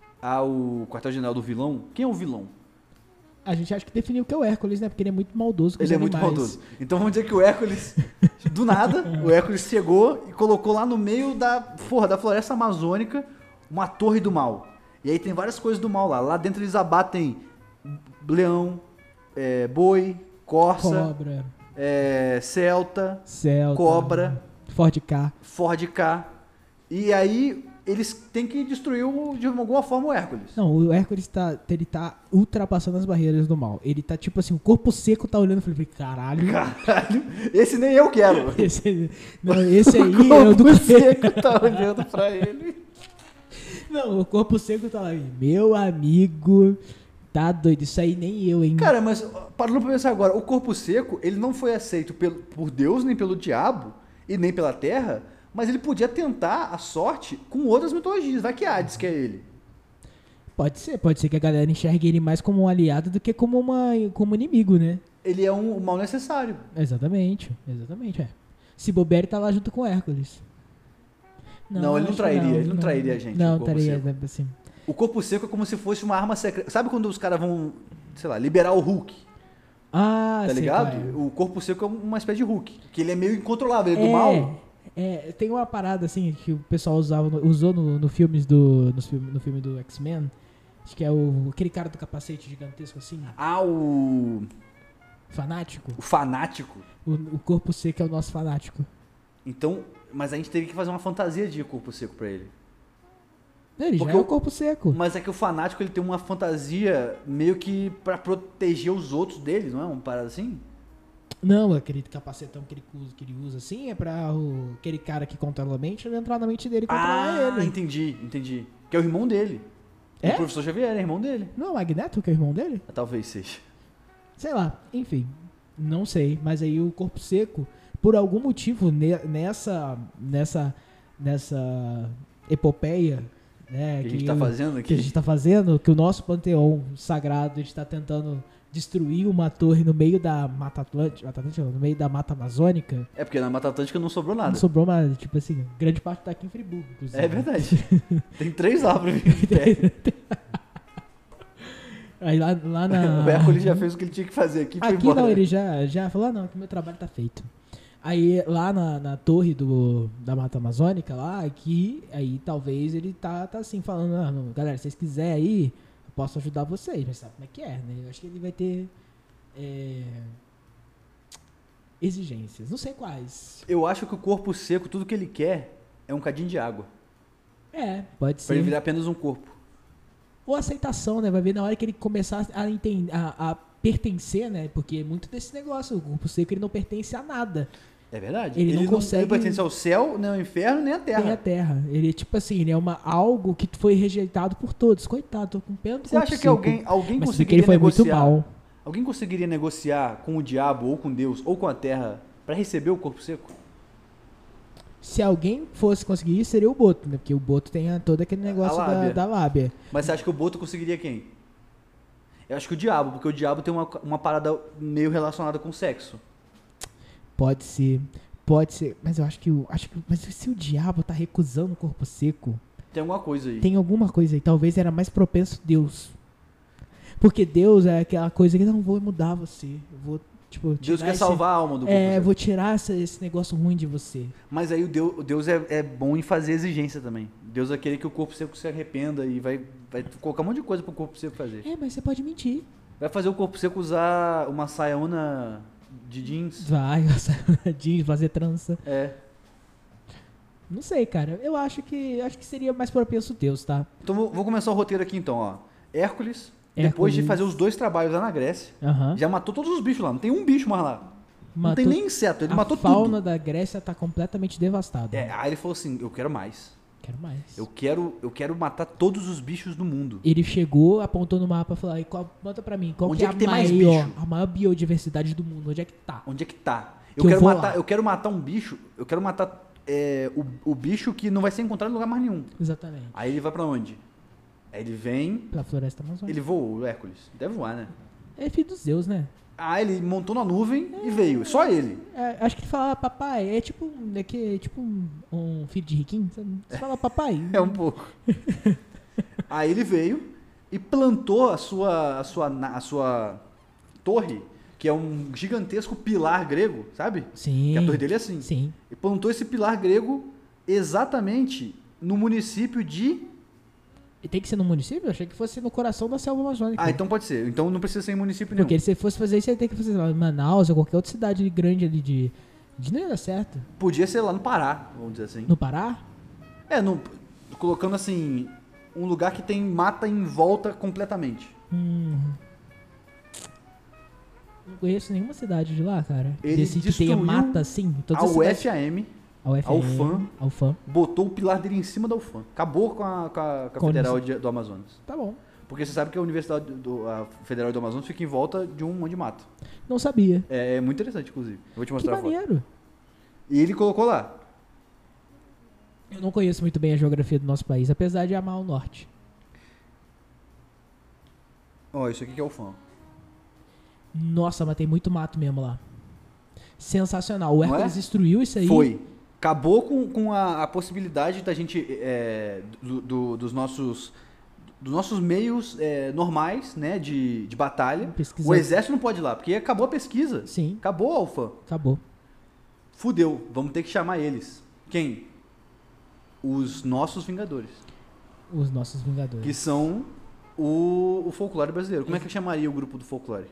ao quartel-general do vilão, quem é o vilão? A gente acha que definiu que é o Hércules, né? Porque ele é muito maldoso com os Ele é muito animais. maldoso. Então vamos dizer que o Hércules, do nada, o Hércules chegou e colocou lá no meio da, porra, da floresta amazônica uma torre do mal. E aí tem várias coisas do mal lá. Lá dentro eles abatem leão, é, boi, corça, Cobra, é, celta, Celta, cobra, Ford K. Ford K. E aí eles têm que destruir o- de alguma forma o Hércules. Não, o Hércules tá, ele tá ultrapassando as barreiras do mal. Ele tá tipo assim, o corpo seco tá olhando e falei, caralho. Caralho, esse nem eu quero. Esse, não, esse aí O é o do corpo seco tá olhando pra ele. Não, o corpo seco tá lá. Meu amigo, tá doido. Isso aí nem eu, hein? Cara, mas parando pra pensar agora, o corpo seco, ele não foi aceito pelo, por Deus, nem pelo diabo, e nem pela terra, mas ele podia tentar a sorte com outras mitologias. Vai que Hades que é ele. Pode ser, pode ser que a galera enxergue ele mais como um aliado do que como, uma, como inimigo, né? Ele é um, um mal necessário. Exatamente, exatamente, é. Se bobear, ele tá lá junto com o Hércules. Não, ele não acho que trairia, ele não trairia a gente, Não, o corpo trairia, seco. assim. O corpo seco é como se fosse uma arma secreta. Sabe quando os caras vão, sei lá, liberar o Hulk? Ah, Tá sei ligado? qual é. O corpo seco é uma espécie de Hulk. Que ele é meio incontrolável, ele é do É, mal. É, tem uma parada assim que o pessoal usava, no- usou no, no filmes do, no, filme, no filme do X-Men. Acho que é o, aquele cara do capacete gigantesco assim, Ah, o, fanático. o fanático. O, o corpo seco é o nosso fanático. Então, mas a gente teve que fazer uma fantasia de corpo seco pra ele. Ele Porque já é o- o corpo seco. Mas é que o fanático ele tem uma fantasia meio que pra proteger os outros deles, não é? Uma parada assim? Não, aquele capacetão que ele usa, que ele usa assim é pra o, aquele cara que controla a mente ele entrar na mente dele e controlar Ah, ele. entendi, entendi. Que é o irmão dele. É? O professor Xavier é irmão dele. Não é o Magneto que é o irmão dele? Talvez seja. Sei lá, enfim, não sei. Mas aí o Corpo Seco, por algum motivo, ne- nessa, nessa, nessa epopeia, né, Que a gente tá o- fazendo aqui. que a gente tá fazendo, que o nosso panteão sagrado está tentando destruir uma torre no meio da Mata Atlântica, Mata Atlântica não, no meio da Mata Amazônica. É porque na Mata Atlântica não sobrou nada. Não sobrou mais, tipo assim, grande parte tá aqui em Friburgo, inclusive. É verdade. Tem três árvores em pé. Aí lá, lá na... O Hércules já fez o que ele tinha que fazer aqui e foi Aqui embora. não, ele já, já falou, ah, não, que meu trabalho tá feito. Aí lá na, na torre do, da Mata Amazônica, lá, aqui, aí talvez ele tá, tá assim, falando, ah, não, galera, se vocês quiserem aí, eu posso ajudar vocês, mas sabe como é que é, né? Eu acho que ele vai ter é, exigências, não sei quais. Eu acho que o corpo seco, tudo que ele quer é um cadinho de água. É, pode Pra ele ser. virar apenas um corpo. Ou aceitação, né? Vai ver na hora que ele começar a, entender, a, a pertencer, né? Porque muito desse negócio, o corpo seco, ele não pertence a nada. É verdade. Ele não consegue- Ele pertence ao céu, nem ao inferno, nem à terra. Tem a terra. Ele, tipo assim, ele é uma, algo que foi rejeitado por todos. Coitado, tô com pena do Você corpo acha que seco. alguém, alguém Mas porque conseguiria ele foi muito negociar? mal. Alguém conseguiria negociar com o diabo, ou com Deus, ou com a terra, pra receber o corpo seco? Se alguém fosse conseguir, seria o Boto, né? Porque o Boto tem a- todo aquele negócio A da, lábia. da lábia. Mas você acha que o Boto conseguiria quem? Eu acho que o diabo, porque o diabo tem uma, uma parada meio relacionada com sexo. Pode ser. Pode ser. Mas eu acho que o. Acho que, mas se o diabo tá recusando o corpo seco, Tem alguma coisa aí. tem alguma coisa aí. Talvez era mais propenso Deus. Porque Deus é aquela coisa que não vou mudar você. Eu vou, tipo, Deus tirar quer esse- salvar a alma do corpo É, seco. vou tirar essa- esse negócio ruim de você. Mas aí o Deus, o Deus é, é bom em fazer exigência também. Deus vai querer que o corpo seco se arrependa e vai, vai colocar um monte de coisa pro corpo seco fazer. É, mas você pode mentir. Vai fazer o corpo seco usar uma saiona de jeans. Vai, jeans, fazer trança. É. Não sei, cara. Eu acho que acho que seria mais propenso Deus, tá? Então vou, vou começar o roteiro aqui então, ó. Hércules, depois de Hércules. fazer os dois trabalhos lá na Grécia, Aham. já matou todos os bichos lá. Não tem um bicho mais lá. Não Matou- tem nem inseto, ele a matou fauna tudo. da Grécia tá completamente devastada. É, aí ele falou assim, eu quero mais. Quero mais. Eu quero, eu quero matar todos os bichos do mundo. Ele chegou, apontou no mapa e falou: "E qual, manda pra mim, qual Onde que é é, que a tem mais maior, bicho? a maior biodiversidade do mundo? Onde é que tá?" Onde é que tá? Eu Que eu quero vou matar, lá. eu quero matar um bicho, eu quero matar é, o, o bicho que não vai ser encontrado em lugar mais nenhum. Exatamente. Aí ele vai pra onde? Aí ele vem, Pra floresta amazônica. ele voou, o Hércules. Deve voar, né? É filho dos deuses, né? Ah, ele montou na nuvem e veio. Só ele. É, acho que ele fala papai, é tipo, um- é que, é tipo um, um filho de riquinho. Sabe? Você fala papai. É um pouco. Aí ele veio e plantou a sua, a sua, na- a sua torre, que é um gigantesco pilar grego, sabe? Sim. Que a torre dele é assim. Sim. E plantou esse pilar grego exatamente no município de... E tem que ser no município? Eu achei que fosse no coração da selva amazônica. Ah, então pode ser. Então não precisa ser em município nenhum. Porque se você fosse fazer isso, você tem que fazer lá em Manaus ou qualquer outra cidade grande ali de. de não ia dar certo. Podia ser lá no Pará, vamos dizer assim. No Pará? É, no, colocando assim, um lugar que tem mata em volta completamente. Hum. Não conheço nenhuma cidade de lá, cara. Ele Desse que tenha destruiu mata assim. A Todas as U cidades- F A M A U F A M, a UFAM. a UFAM. botou o pilar dele em cima da U F A M. Acabou com a, com a, com a Com a Federal de- do Amazonas. Tá bom. Porque você sabe que a Universidade do, a Federal do Amazonas fica em volta de um monte de mato. Não sabia. É, é muito interessante, inclusive. Eu vou te Que mostrar a foto. maneiro. E ele colocou lá. Eu não conheço muito bem a geografia do nosso país, apesar de amar o norte. Ó, isso aqui que é o fã. Nossa, mas tem muito mato mesmo lá. Sensacional. O Não Hércules é? destruiu isso aí. Foi. Acabou com, com a, a possibilidade da gente, é, do, do- dos nossos dos nossos meios é, normais, né, de, de batalha. Pesquisar. O exército não pode ir lá, porque acabou a pesquisa. Sim, Acabou a UFAM. acabou. Fudeu, vamos ter que chamar eles. Quem? Os nossos Vingadores. Os nossos Vingadores. Que são o, o folclore brasileiro. Como é que chamaria o grupo do folclore?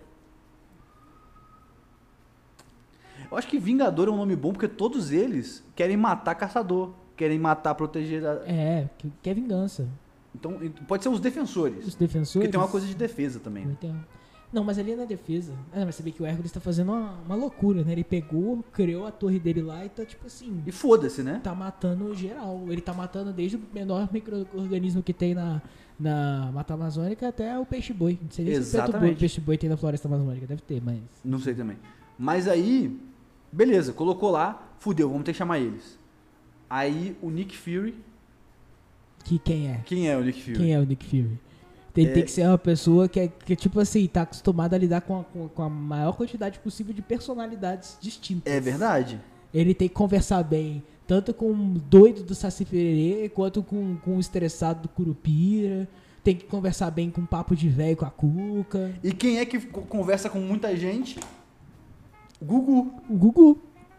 Eu acho que Vingador é um nome bom porque todos eles querem matar caçador, querem matar, proteger. A... É, que, que é vingança. Então pode ser os defensores. Os defensores. Porque tem uma coisa de defesa também. né? Então, Não, mas ali na defesa. Ah, mas você vê que o Hércules tá fazendo uma, uma loucura, né? Ele pegou, criou a torre dele lá e tá tipo assim. E foda-se, né? Tá matando geral. Ele tá matando desde o menor micro-organismo que tem na, na Mata Amazônica até o peixe-boi. Não sei nem se o peixe-boi tem na floresta amazônica. Deve ter, mas. Não sei também. Mas aí, beleza, colocou lá, fudeu, vamos ter que chamar eles. Aí o Nick Fury. Que quem é? Quem é o Nick Fury? Quem é o Nick Fury? Tem, É... tem que ser uma pessoa que, é, que, tipo assim, tá acostumada a lidar com a, com, com a maior quantidade possível de personalidades distintas. É verdade. Ele tem que conversar bem, tanto com o doido do Saci Pererê, quanto com, com o estressado do Curupira. Tem que conversar bem com o papo de velho com a Cuca. E quem é que conversa com muita gente? O Gugu. O Gugu.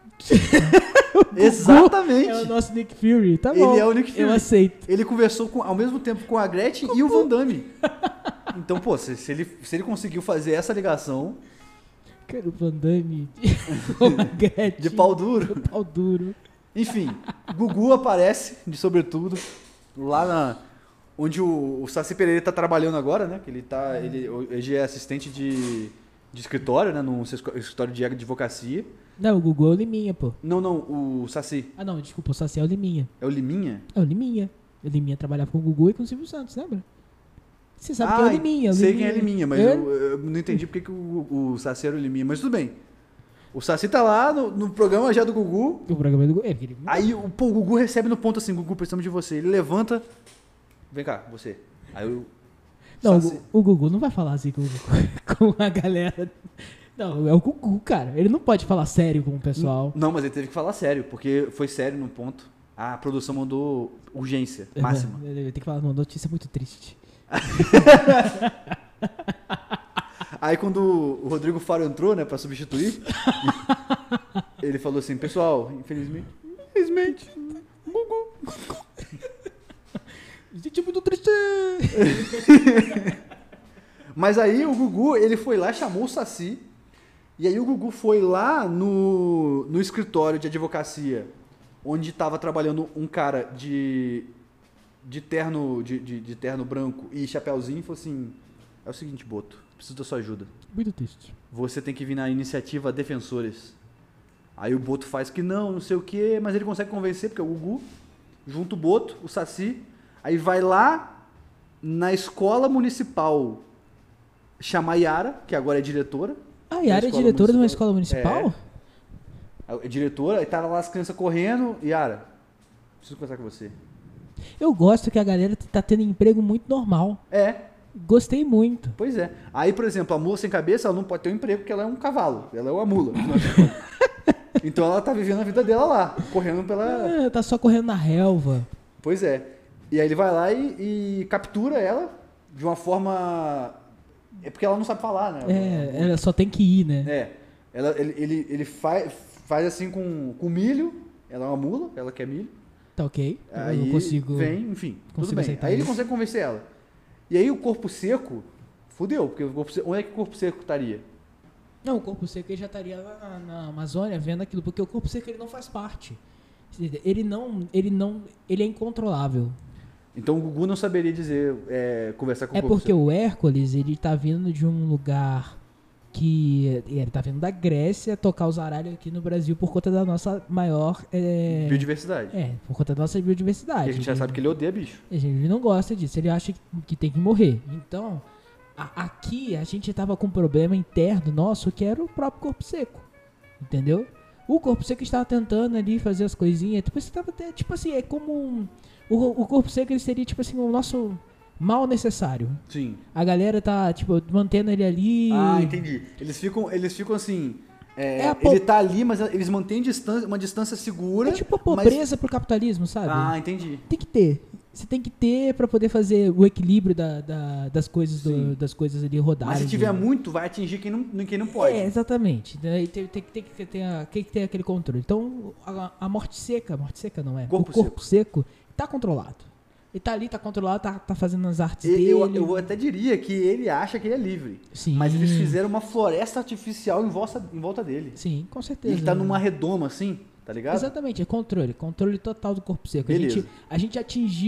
Exatamente. É o nosso Nick Fury, tá bom. Ele é o Nick Fury. Eu aceito. Ele conversou com, ao mesmo tempo com a Gretchen e o Van Damme. Então, pô, se, se, ele, se ele conseguiu fazer essa ligação... Cara, o Van Damme com a Gretchen. De pau duro. De pau duro. Enfim, Gugu aparece, de sobretudo, lá na... Onde o, o Saci Pererê tá trabalhando agora, né? Que ele tá... Ele hoje é assistente de, de escritório, né? Num escritório de advocacia. Não, o Gugu é o Liminha, pô. Não, não, o Saci. Ah, não, desculpa, o Saci é o Liminha. É o Liminha? É o Liminha. O Liminha trabalhava com o Gugu e com o Silvio Santos, lembra? Você sabe ah, quem é o Liminha. O sei Liminha. quem é Liminha, mas eu, eu não entendi porque que o, o Saci era o Liminha, mas tudo bem. O Saci tá lá no, no programa já do Gugu. O programa do Gugu. É, porque ele... Aí o, pô, o Gugu recebe no ponto assim, Gugu, precisamos de você. Ele levanta, vem cá, você. Aí o Não, Saci... o, o Gugu não vai falar assim com, com a galera... Não, é o Gugu, cara. Ele não pode falar sério com o pessoal. Não, mas ele teve que falar sério, porque foi sério no ponto. A produção mandou urgência máxima. Ele tem que falar uma notícia muito triste. Aí quando o Rodrigo Faro entrou, né, pra substituir, ele falou assim, pessoal, infelizmente, infelizmente, Gugu. Gente, é muito triste. Mas aí o Gugu, ele foi lá, chamou o Saci, e aí o Gugu foi lá no, no escritório de advocacia, onde estava trabalhando um cara de, de, terno, de, de, de terno branco e chapéuzinho, e falou assim, é o seguinte, Boto, preciso da sua ajuda. Muito triste. Você tem que vir na iniciativa Defensores. Aí o Boto faz que não, não sei o quê, mas ele consegue convencer, porque é o Gugu, junto o Boto, o Saci, aí vai lá na escola municipal chamar a Yara, que agora é diretora. Ah, Yara é diretora de uma escola municipal? É, é diretora, aí tá lá as crianças correndo, Yara, preciso conversar com você. Eu gosto que a galera tá tendo emprego muito normal. É. Gostei muito. Pois é. Aí, por exemplo, a mula sem cabeça, ela não pode ter um emprego porque ela é um cavalo, ela é uma mula. Então ela tá vivendo a vida dela lá, correndo pela... É, tá só correndo na relva. Pois é. E aí ele vai lá e, e captura ela de uma forma... É porque ela não sabe falar, né? É, ela só tem que ir, né? É. Ela, ele ele, ele faz, faz assim com, com milho, ela é uma mula, ela quer milho. Tá ok. Aí eu não consigo... vem, enfim, tudo consigo bem. Aí ele isso. consegue convencer ela. E aí o corpo seco, fudeu, porque o corpo seco, onde é que o corpo seco estaria? Não, o corpo seco ele já estaria lá na, na Amazônia vendo aquilo, porque o corpo seco ele não faz parte. Ele não, ele não, ele é incontrolável. Então o Gugu não saberia dizer, é, conversar com É o corpo porque seco. o Hércules, ele tá vindo de um lugar que... Ele tá vindo da Grécia tocar os aralhos aqui no Brasil por conta da nossa maior... É, Biodiversidade. é, por conta da nossa biodiversidade. E a gente já ele, sabe que ele odeia bicho. ele não gosta disso, ele acha que, que tem que morrer. Então, a, aqui a gente tava com um problema interno nosso, que era o próprio corpo seco. Entendeu? O corpo seco estava tentando ali fazer as coisinhas. Tipo, você tava até, tipo assim, é como... Um, o, o corpo seco ele seria, tipo assim, o nosso... mal necessário. Sim. A galera tá, tipo, mantendo ele ali. Ah, entendi. Eles ficam, eles ficam assim. É, É a po- ele tá ali, mas eles mantêm distância, uma distância segura. É tipo a mas- pobreza pro capitalismo, sabe? Ah, entendi. Tem que ter. Você tem que ter pra poder fazer o equilíbrio da, da- das, coisas Sim. do- das coisas ali rodarem. Mas se tiver muito, vai atingir quem não, quem não pode. É, exatamente. Daí Tem, tem, tem, que ter a- tem que ter aquele controle. Então, a, a morte seca, a morte seca não é. Corpo o corpo seco. tá controlado. Ele tá ali, tá controlado, tá, tá fazendo as artes Ele- dele. eu, eu até diria que ele acha que ele é livre. Sim. Mas eles fizeram uma floresta artificial em volta, em volta dele. Sim, com E certeza. ele tá numa redoma assim, tá ligado? Exatamente, é controle. Controle total do corpo seco. A Beleza. gente, a gente atingiu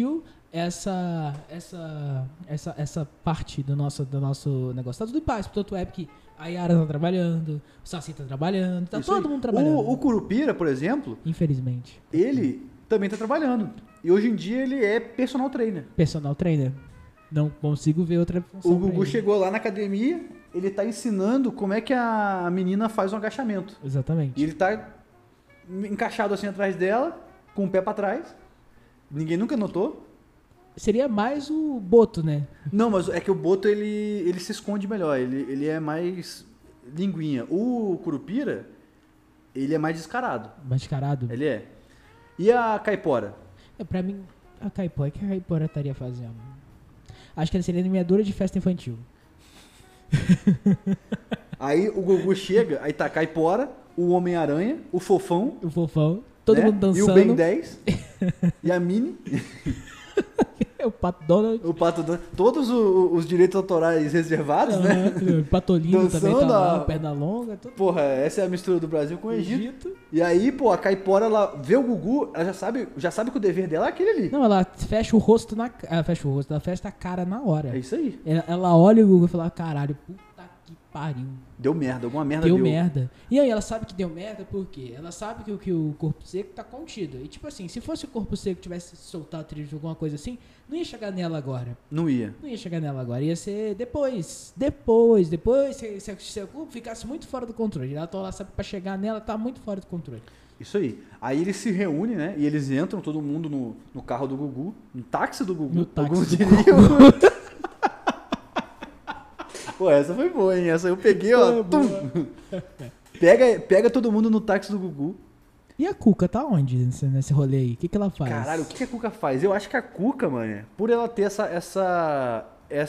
essa, essa, essa, essa parte do nosso, do nosso negócio. Tá tudo em paz, tanto é que a Yara tá trabalhando, o Saci tá trabalhando, tá Isso todo aí. mundo trabalhando. O, o Curupira, por exemplo, Infelizmente. ele também tá trabalhando. E hoje em dia ele é personal trainer. Personal trainer. Não consigo ver outra função. O pra Gugu ele. chegou lá na academia, ele tá ensinando como é que a menina faz um agachamento. Exatamente. E ele tá encaixado assim atrás dela, com o pé pra trás. Ninguém nunca notou. Seria mais o Boto, né? Não, mas é que o Boto, ele, ele se esconde melhor, ele, ele é mais linguinha. O Curupira, ele é mais descarado. Mascarado. Ele é. E a Caipora? É, pra mim, a Caipora, o que a Caipora estaria fazendo? Acho que ela seria animadora de festa infantil. Aí o Gugu chega, aí tá a Caipora, o Homem-Aranha, o Fofão, O Fofão, todo né? mundo dançando. E o Ben dez, e a Minnie, o Pato Donald. o Pato Donald, todos o- os direitos autorais reservados, né? Aham, o Patolino também tá Dançando lá, a- perna longa, tudo. Porra, essa é a mistura do Brasil com o Egito. Egito. E aí, pô, a Caipora, ela vê o Gugu, ela já sabe, já sabe que o dever dela é aquele ali. Não, ela fecha o rosto na ca- ela fecha o rosto, ela fecha a cara na hora. É isso aí. Ela, ela olha o Google e fala, caralho, puta que pariu. Deu merda, alguma merda Deu deu. merda. E aí ela sabe que deu merda por quê? Ela sabe que, o- que o corpo seco tá contido. E tipo assim, se fosse o corpo seco tivesse soltado trilho de alguma coisa assim, não ia chegar nela agora. Não ia. Não ia chegar nela agora. Ia ser depois. Depois. Depois, se, se, se o corpo ficasse muito fora do controle. Ela tá lá, sabe, pra chegar nela, tá muito fora do controle. Isso aí. Aí eles se reúnem, né? E eles entram, todo mundo no, no carro do Gugu, no táxi do Gugu. No táxi Alguns do diriam. Pô, essa foi boa, hein? Essa eu peguei, ó. Foi tum. boa. Pega, pega todo mundo no táxi do Gugu. E a Cuca tá onde nesse, nesse rolê aí? O que, que ela faz? Caralho, o que a Cuca faz? Eu acho que a Cuca, mano, por ela ter essa, essa,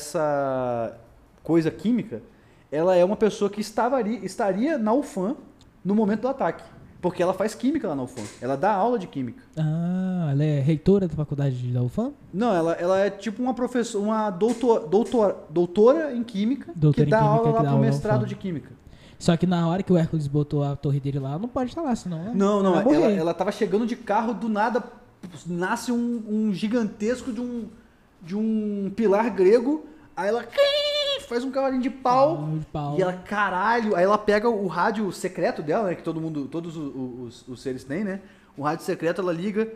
essa coisa química, ela é uma pessoa que estaria, estaria na U F A M no momento do ataque. Porque ela faz química lá na U F A M. Ela dá aula de química. Ah, ela é reitora da faculdade da U F A M? Não, ela, ela é tipo uma professora, uma doutor, doutor, doutora em química Doutora que em dá química, aula que lá dá pro aula na mestrado U F A M. de química. Só que na hora que o Hércules botou a torre dele lá, não pode estar lá, senão... né? Não, não, vai ela, morrer. ela tava chegando de carro, do nada nasce um, um gigantesco de um, de um pilar grego, aí ela faz um cavalinho de pau, Ah, de pau. e ela, caralho, aí ela pega o rádio secreto dela, né, que todo mundo, todos os, os, os seres têm, né, o rádio secreto, ela liga,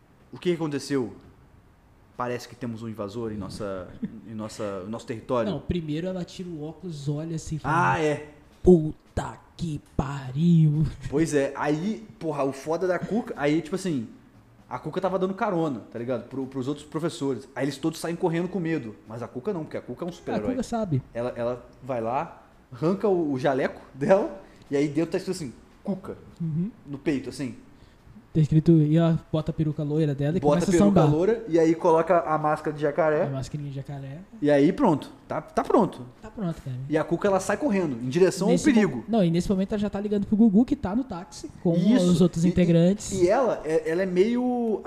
o que aconteceu? Parece que temos um invasor em nossa, em nossa, nosso território. Não, primeiro ela tira o óculos, olha assim e fala... Ah, é. Puta que pariu. Pois é, aí, porra, o foda da Cuca, aí, tipo assim, a Cuca tava dando carona, tá ligado? Pro, pros outros professores. Aí eles todos saem correndo com medo. Mas a Cuca não, porque a Cuca é um A super-herói. Cuca sabe. Ela, ela vai lá, arranca o, o jaleco dela, e aí dentro tá escrito assim, Cuca, Uhum. no peito, assim. Tá escrito, e ela bota a peruca loira dela e Bota a começa a peruca sambar. loura, e aí coloca a máscara de A jacaré, mascarinha de jacaré. e aí pronto, tá, tá pronto. Tá pronto, cara. E a Cuca, ela sai correndo, em direção Nesse ao perigo. mo- Não, e nesse momento ela já tá ligando pro Gugu, que tá no táxi, com Isso. os outros E- integrantes. E, e ela, é- ela é meio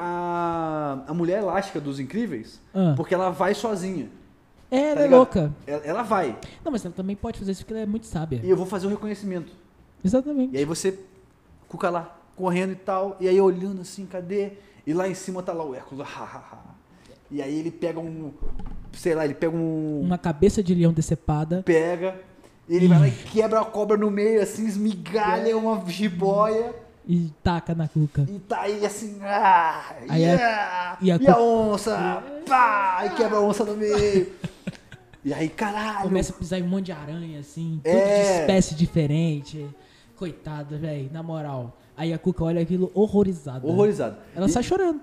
a, a mulher elástica dos Incríveis, Ah. porque ela vai sozinha. É, ela tá é ligado? louca. Ela, ela vai. Não, mas ela também pode fazer isso porque ela é muito sábia. E eu vou fazer o reconhecimento. Exatamente. E aí você, Cuca lá, correndo e tal, e aí olhando assim, cadê? E lá em cima tá lá o Hércules. ha, ha, ha. E aí ele pega um, sei lá, ele pega um... Uma cabeça de leão decepada. Pega, ele vai lá e quebra a cobra no meio, assim, esmigalha uma jiboia. E taca na Cuca. E tá aí assim, ah, Aí yeah, a- e e, a a, cu- onça, pá, e quebra a onça no meio. E aí, caralho. Começa a pisar em um monte de aranha, assim, É. tudo de espécie diferente. Coitada, velho, na moral. Aí a Cuca olha aquilo horrorizada. Horrorizado. Ela E sai chorando.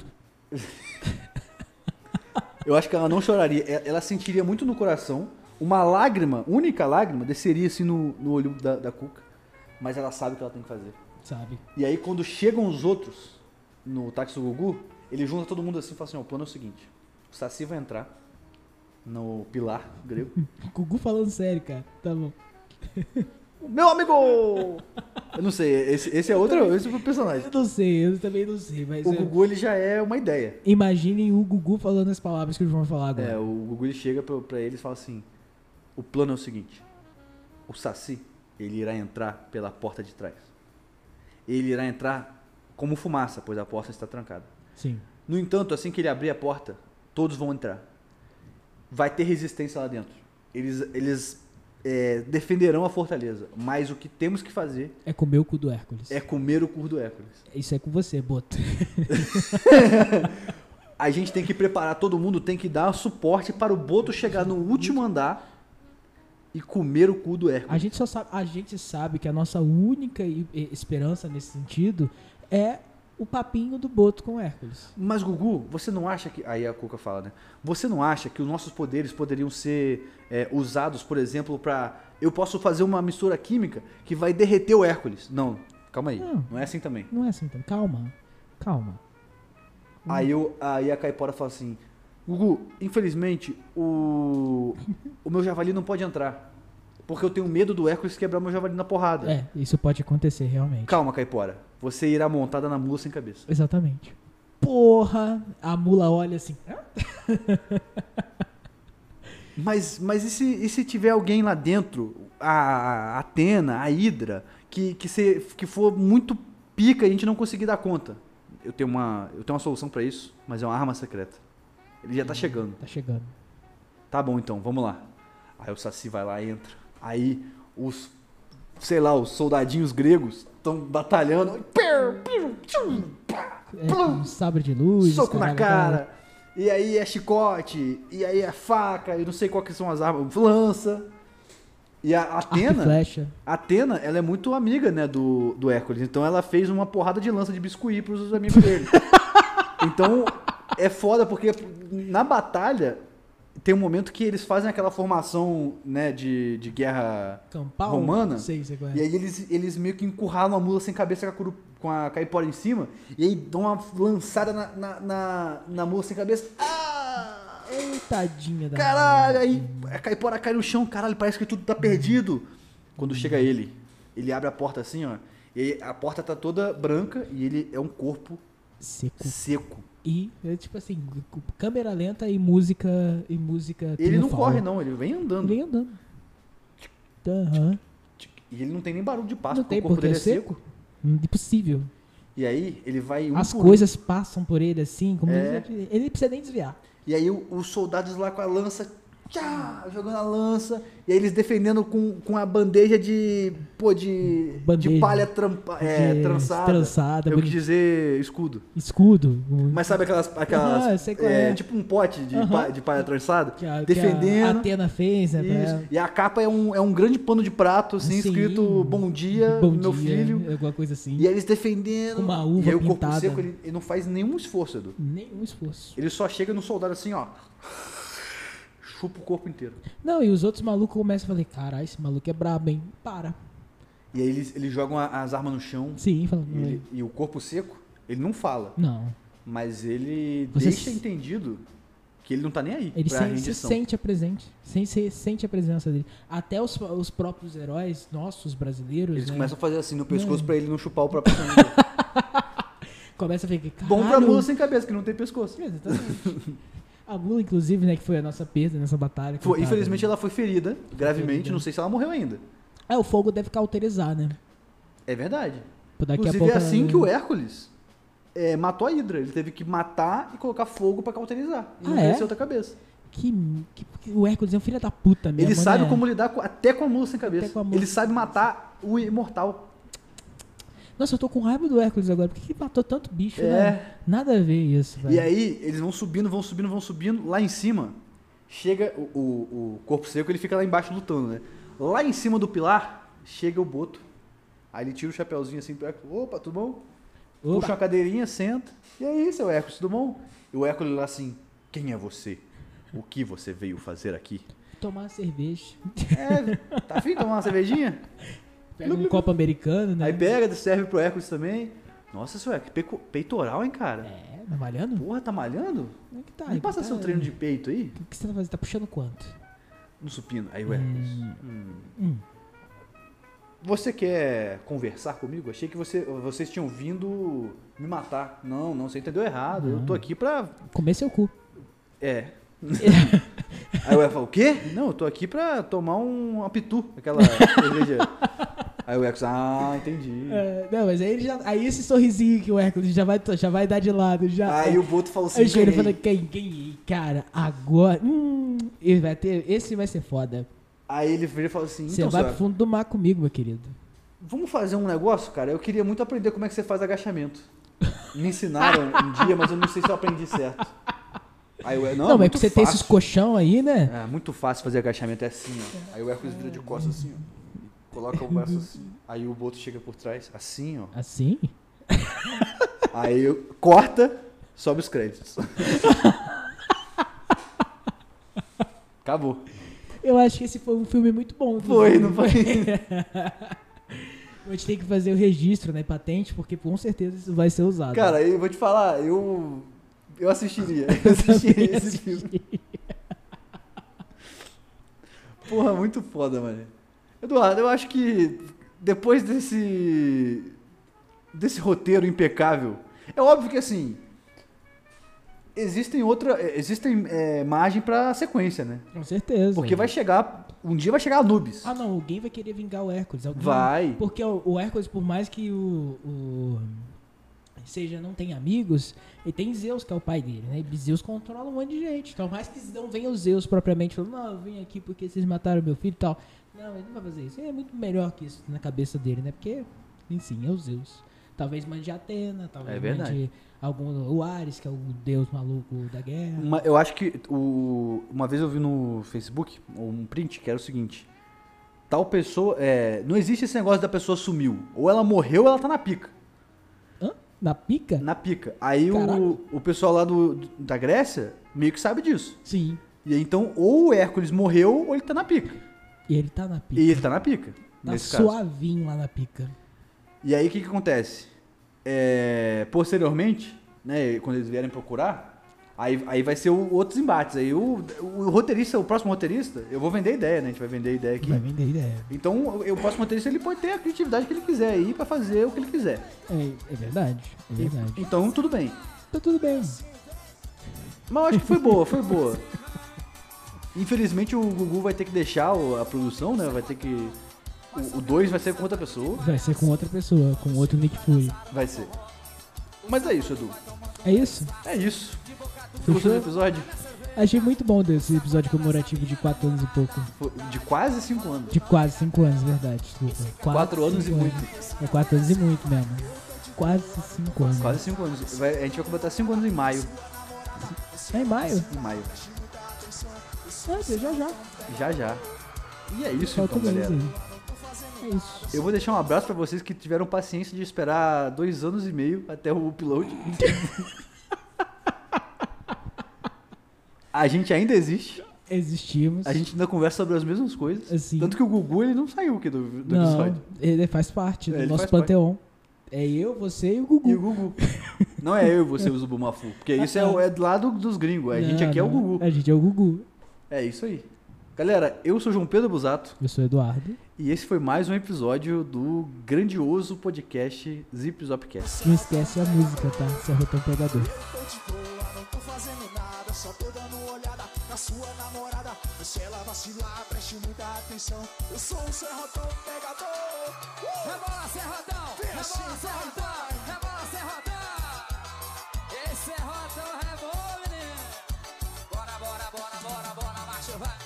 eu acho que ela não choraria, e- ela sentiria muito no coração, uma lágrima, única lágrima, desceria assim no, no olho da, da Cuca, mas ela sabe o que ela tem que fazer. Sabe? E aí quando chegam os outros no táxi do Gugu, ele junta todo mundo assim e fala assim, ó, o plano é o seguinte, o Saci vai entrar no pilar grego. Gugu falando sério, cara. Tá bom. Meu amigo! Eu não sei, esse, esse é outro, esse é outro personagem. Eu não sei, eu também não sei, mas... O é, Gugu, ele já é uma ideia. imaginem o Gugu falando as palavras que o João vai falar agora. É, o Gugu, ele chega pra, pra eles e fala assim, o plano é o seguinte, o Saci, ele irá entrar pela porta de trás. Ele irá entrar como fumaça, pois a porta está trancada. Sim. No entanto, assim que ele abrir a porta, todos vão entrar. Vai ter resistência lá dentro. Eles, eles é, defenderão a fortaleza. Mas o que temos que fazer É comer o cu do Hércules. é comer o cu do Hércules. Isso é com você, Boto. A gente tem que preparar, todo mundo tem que dar suporte para o Boto chegar no último andar e comer o cu do Hércules. A gente só sabe, a gente sabe que a nossa única e- e- esperança nesse sentido é o papinho do Boto com o Hércules. Mas, Gugu, você não acha que... Aí a Cuca fala, né? Você não acha que os nossos poderes poderiam ser é, usados, por exemplo, para... Eu posso fazer uma mistura química que vai derreter o Hércules. Não, calma aí. Não. Não é assim também. Não é assim, então. Calma. Calma. Aí, eu, aí a Caipora fala assim... Gugu, infelizmente, o, o meu javali não pode entrar. Porque eu tenho medo do Hércules quebrar meu javali na porrada. É, isso pode acontecer realmente. Calma, Caipora. Você irá montada na mula sem cabeça. Exatamente. Porra! A mula olha assim. "Hã?" Mas, mas e, se, e se tiver alguém lá dentro, a, a Atena, a Hidra, que, que, se, que for muito pica e a gente não conseguir dar conta? Eu tenho uma, eu tenho uma solução pra isso, mas é uma arma secreta. Ele já tá chegando. Tá chegando. Tá bom então, vamos lá. Aí o Saci vai lá, entra. Aí os, sei lá, os soldadinhos gregos estão batalhando. É, um sabre de luz. Soco na caralho, cara. E aí é chicote. E aí é faca. Eu não sei qual que são as armas. Lança. E a arco Atena, e flecha. a Atena, ela é muito amiga, né, do, do Hércules. Então ela fez uma porrada de lança de biscuit pros amigos dele. Então é foda porque na batalha tem um momento que eles fazem aquela formação, né, de, de guerra Campal? romana. Sei, sei qual é. E aí eles, eles meio que encurralam a mula sem cabeça com a, curu- com a caipora em cima. E aí dão uma lançada na, na, na, na mula sem cabeça. Ah! Ei, tadinha da Caralho! mula. Aí a caipora cai no chão. Caralho, parece que tudo tá perdido. Quando chega ele, ele abre a porta assim, ó. E aí a porta tá toda branca e ele é um corpo Seco. seco. E, é tipo assim, câmera lenta e música e música Ele não triunfal. corre não, ele vem andando. Vem andando. Aham. E ele não tem nem barulho de passo, Não porque tem o corpo porque dele é é seco. seco. Impossível. E aí ele vai um As por um. coisas passam por ele assim, como É. ele, ele não precisa nem desviar. E aí o- os soldados lá com a lança, tchá, jogando a lança, e aí eles defendendo com, com a bandeja de, pô, de, de Bandeja. palha trampa, é, De- trançada. trançada, Eu quis bonito. dizer escudo. Escudo. o- Mas sabe aquelas, aquelas Aham, eu sei qual é, é. tipo um pote de, Aham. pa- de palha trançada, que a, que defendendo. a Atena fez, né? pra Isso. ela. E a capa é um, é um grande pano de prato, assim, Sim. escrito Bom dia, Bom meu dia, filho. alguma coisa assim. E aí eles defendendo. Com uma uva e aí o corpo pintada. seco, ele, ele não faz nenhum esforço, Edu. Nenhum esforço. Ele só chega no soldado assim, ó. Chupa o corpo inteiro. Não, e os outros malucos começam a falar, caralho, esse maluco é brabo, hein? Para. E aí eles, eles jogam a- as armas no chão. Sim, falando. E, ele- e o corpo seco, ele não fala. Não. Mas ele Você deixa s- entendido que ele não tá nem aí Ele pra se, se rendição. sente a presente. Sem, se, sente a presença dele. Até os, os próprios heróis, nossos brasileiros, Eles né? começam a fazer assim no pescoço Não. pra ele não chupar o próprio sangue dele. Começa a ficar, caralho. Bom pra mula sem cabeça, que não tem pescoço. Exatamente. A mula, inclusive, né, que foi a nossa perda nessa batalha. Foi, coitada. infelizmente ela foi ferida, gravemente. ferida. Não sei se ela morreu ainda. É, o fogo deve cauterizar, né? É verdade. Daqui Inclusive a pouco é assim ela- que o Hércules é, matou a Hidra. Ele teve que matar e colocar fogo pra cauterizar. E não Ah, é? crescer outra cabeça. Que, que, que o Hércules é um filho da puta mesmo, Ele sabe né? como lidar com- até com a mula sem cabeça. Até com a mula Ele sem sabe cabeça. matar o imortal. Nossa, eu tô com raiva do Hércules agora. Por que que matou tanto bicho, É. né? Nada a ver isso, velho. E aí, eles vão subindo, vão subindo, vão subindo. Lá em cima, chega o, o, o corpo seco, ele fica lá embaixo lutando, né? Lá em cima do pilar, chega o Boto. Aí ele tira o chapeuzinho assim pro Hércules. Opa, tudo bom? Opa. Puxa uma cadeirinha, senta. E aí, seu Hércules, tudo bom? E o Hércules lá assim, quem é você? O que você veio fazer aqui? Tomar uma cerveja. É, tá afim de tomar uma cervejinha? Pega um copo americano, né? Aí pega, serve pro Hércules também. Nossa, seu Hércules, peco- peitoral, hein, cara? É, tá malhando? Porra, tá malhando? Como é que tá? Me passa tá... seu treino de peito aí. O que você tá fazendo? Tá puxando quanto? No supino. Aí o Hércules. Hum. hum, Hum. Você quer conversar comigo? Achei que você, vocês tinham vindo me matar. Não, não, você entendeu errado. Eu tô aqui pra... Comer seu cu. É. Aí o Hércules falou, o quê? Não, eu tô aqui pra tomar um, uma pitu, aquela cerveja Aí o Hércules, ah, entendi. É, não, mas aí, ele já, aí esse sorrisinho que o Hércules já vai, já vai dar de lado. Já, Aí o Boto falou assim, aí ele ganhei. falou, quem, quem, cara, agora, hum, ele vai ter, esse vai ser foda. Aí ele veio e falou assim, Você então, vai senhora, pro fundo do mar comigo, meu querido. vamos fazer um negócio, cara? Eu queria muito aprender como é que você faz agachamento. Me ensinaram um dia, mas eu não sei se eu aprendi certo. Aí o Hércules, Não, não, mas muito que você tem fácil. esses colchão aí, né? É, muito fácil fazer agachamento, é assim, ó. Aí o Hércules vira de costas assim, ó. Coloca o braço assim. Aí o Boto chega por trás, assim, ó. Assim? Aí eu- corta, sobe os créditos. Acabou. Eu acho que esse foi um filme muito bom. Foi, não foi? A gente tem que fazer o registro, né, patente, porque com certeza isso vai ser usado. Cara, eu vou te falar, eu. Eu assistiria. Eu assistiria esse filme. Porra, muito foda, mano. Eduardo, eu acho que depois desse. desse roteiro impecável. É óbvio que assim. Existem outra. Existem é, margem pra sequência, né? Com certeza. Porque vai chegar. Um dia vai chegar Anubis. Ah, não, alguém vai querer vingar o Hércules. Alguém... Vai. Porque o, o Hércules, por mais que o, o seja não tenha amigos, ele tem Zeus, que é o pai dele, né? E Zeus controla um monte de gente. Então, mais que não venha o Zeus propriamente falando, não, eu vim aqui porque vocês mataram meu filho e tal. Não, ele não vai fazer isso. Ele é muito melhor que isso na cabeça dele, né? Porque, enfim, é o Zeus. Talvez mande Atena, talvez É verdade. mande algum, o Ares, que é o deus maluco da guerra. Uma- eu acho que o, uma vez eu vi no Facebook um print que era o seguinte: tal pessoa. É, não existe esse negócio da pessoa sumiu. Ou ela morreu ou ela tá na pica. Hã? Na pica? Na pica. Aí o, Caralho. o pessoal lá do, do- da Grécia meio que sabe disso. Sim. E aí, então, ou o Hércules morreu ou ele tá na pica. E ele tá na pica. E ele tá na pica. Tá nesse caso. suavinho lá na pica. E aí o que, que acontece? É, posteriormente, né, quando eles vierem procurar, aí, aí vai ser o, outros embates. Aí o, o roteirista, o próximo roteirista, eu vou vender a ideia, né? A gente vai vender a ideia aqui. Vai vender ideia. Então o, o próximo roteirista ele pode ter a criatividade que ele quiser aí pra fazer o que ele quiser. É, é verdade. É verdade. Então tudo bem. Tá tudo bem. Mas eu acho que foi boa, foi boa. Infelizmente o Gugu vai ter que deixar o- a produção, né? Vai ter que. O dois vai ser com outra pessoa. Vai ser com outra pessoa, com outro Nick Fury. Vai ser. Mas é isso, Edu. É isso? É isso. Você gostou do episódio? Achei muito bom desse episódio comemorativo de quatro anos e pouco. Foi de quase cinco anos. De quase cinco anos, verdade, desculpa. Quatro anos cinco e muito. É quatro anos e muito mesmo. Quase cinco anos. Quase cinco anos. Vai- a gente vai completar cinco anos em maio. É em maio? Em maio. Ah, já já. Já já. E é isso Falta então, um mês galera. aí. É isso. Eu vou deixar um abraço pra vocês que tiveram paciência de esperar dois anos e meio até o upload. A gente ainda existe. Existimos. A gente ainda conversa sobre as mesmas coisas. Assim. Tanto que o Gugu ele não saiu aqui do, do Não, episódio. ele faz parte do É, ele nosso faz parte. panteão. É eu, você e o Gugu. E o Gugu. Não é eu e você, o Zubumafu. Porque isso é, o- é do lado dos gringos. A gente Não, aqui é o não. Gugu. A gente é o Gugu. É isso aí. Galera, eu sou João Pedro Busato. Eu sou o Eduardo. E esse foi mais um episódio do grandioso podcast Zip Zopcast. Não esquece a música, tá? Serrotão Pegador. Tô de boa, não tô fazendo nada, só tô dando uma olhada na sua namorada. Se ela vacilar, preste muita atenção. Eu sou um serrotão pegador. Uh! Rebola, Serrotão! Rebola, Serrotão! Rebola, Serrotão! Esse Serrotão rebola, menino! Bora, bora, bora, bora, bora, marcha, vai!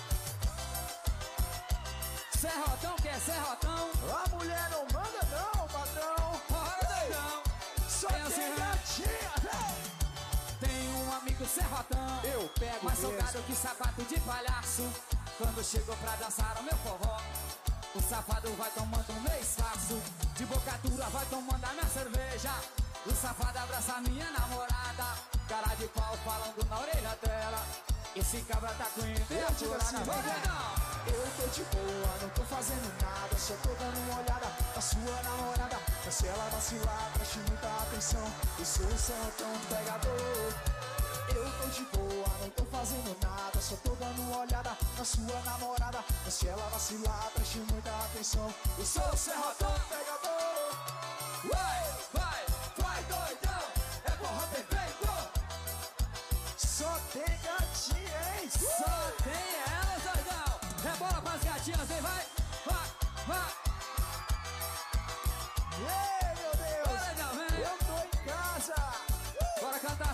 Serrotão, que é Serrotão? A mulher não manda não, patrão. Bora, doidão! Só Tem assim, tem né? gatinha, véi. Tem um amigo Serrotão, Eu pego mais mesmo. salgado que sapato de palhaço. Quando chegou pra dançar o meu forró, o safado vai tomando um mês fácil. De boca dura vai tomando a minha cerveja. O safado abraça a minha namorada. Cara de pau falando na orelha dela. Esse cabra tá com ideia Eu digo assim, furada, vai, vai, não. Eu tô de boa, não tô fazendo nada, só tô dando uma olhada na sua namorada. Mas se ela vacilar, preste muita atenção. Eu sou um serrotão pegador. Eu tô de boa, não tô fazendo nada, só tô dando uma olhada na sua namorada. Mas se ela vacilar, preste muita atenção. Eu sou o serrotão pegador. Vai, vai, vai, doidão. É porra perfeito. Só tem gatinha, hein? Só tem elas, doidão. Rebola pras gatinhas, vem, vai. Vai, vai.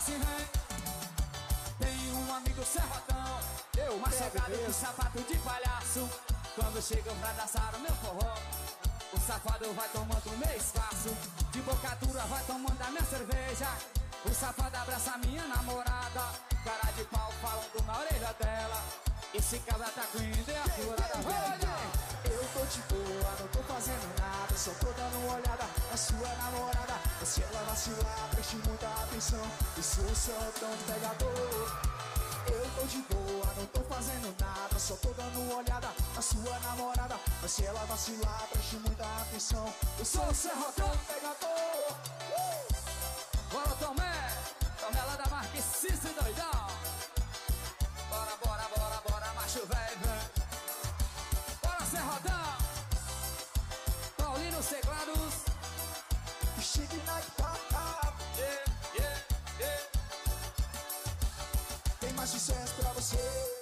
assim vem. Tem um amigo serrotão, eu mais chegado que sapato de palhaço. Quando chegam pra dançar o meu forró, o safado vai tomando meu espaço. De boca dura vai tomando a minha cerveja. O safado abraça a minha namorada. Cara de pau falando na orelha dela. Esse cabra tá com ideia furada. Eu tô de boa, não tô fazendo nada, só tô dando uma olhada na sua namorada. Se ela vacilar, preste muita atenção, eu sou só tão pegador. Eu tô de boa, não tô fazendo nada, só tô dando uma olhada na sua namorada. Mas se ela vacilar, preste muita atenção, eu sou o serrotão pegador. uh! Bora Tomé, Tomé lá da Marquesice doidão. Bora, bora, bora, bora, macho velho, vem. Bora Serrodão, Paulino Teclados. Chique na guitarra, yeah, yeah, yeah. tem mais sucesso pra você.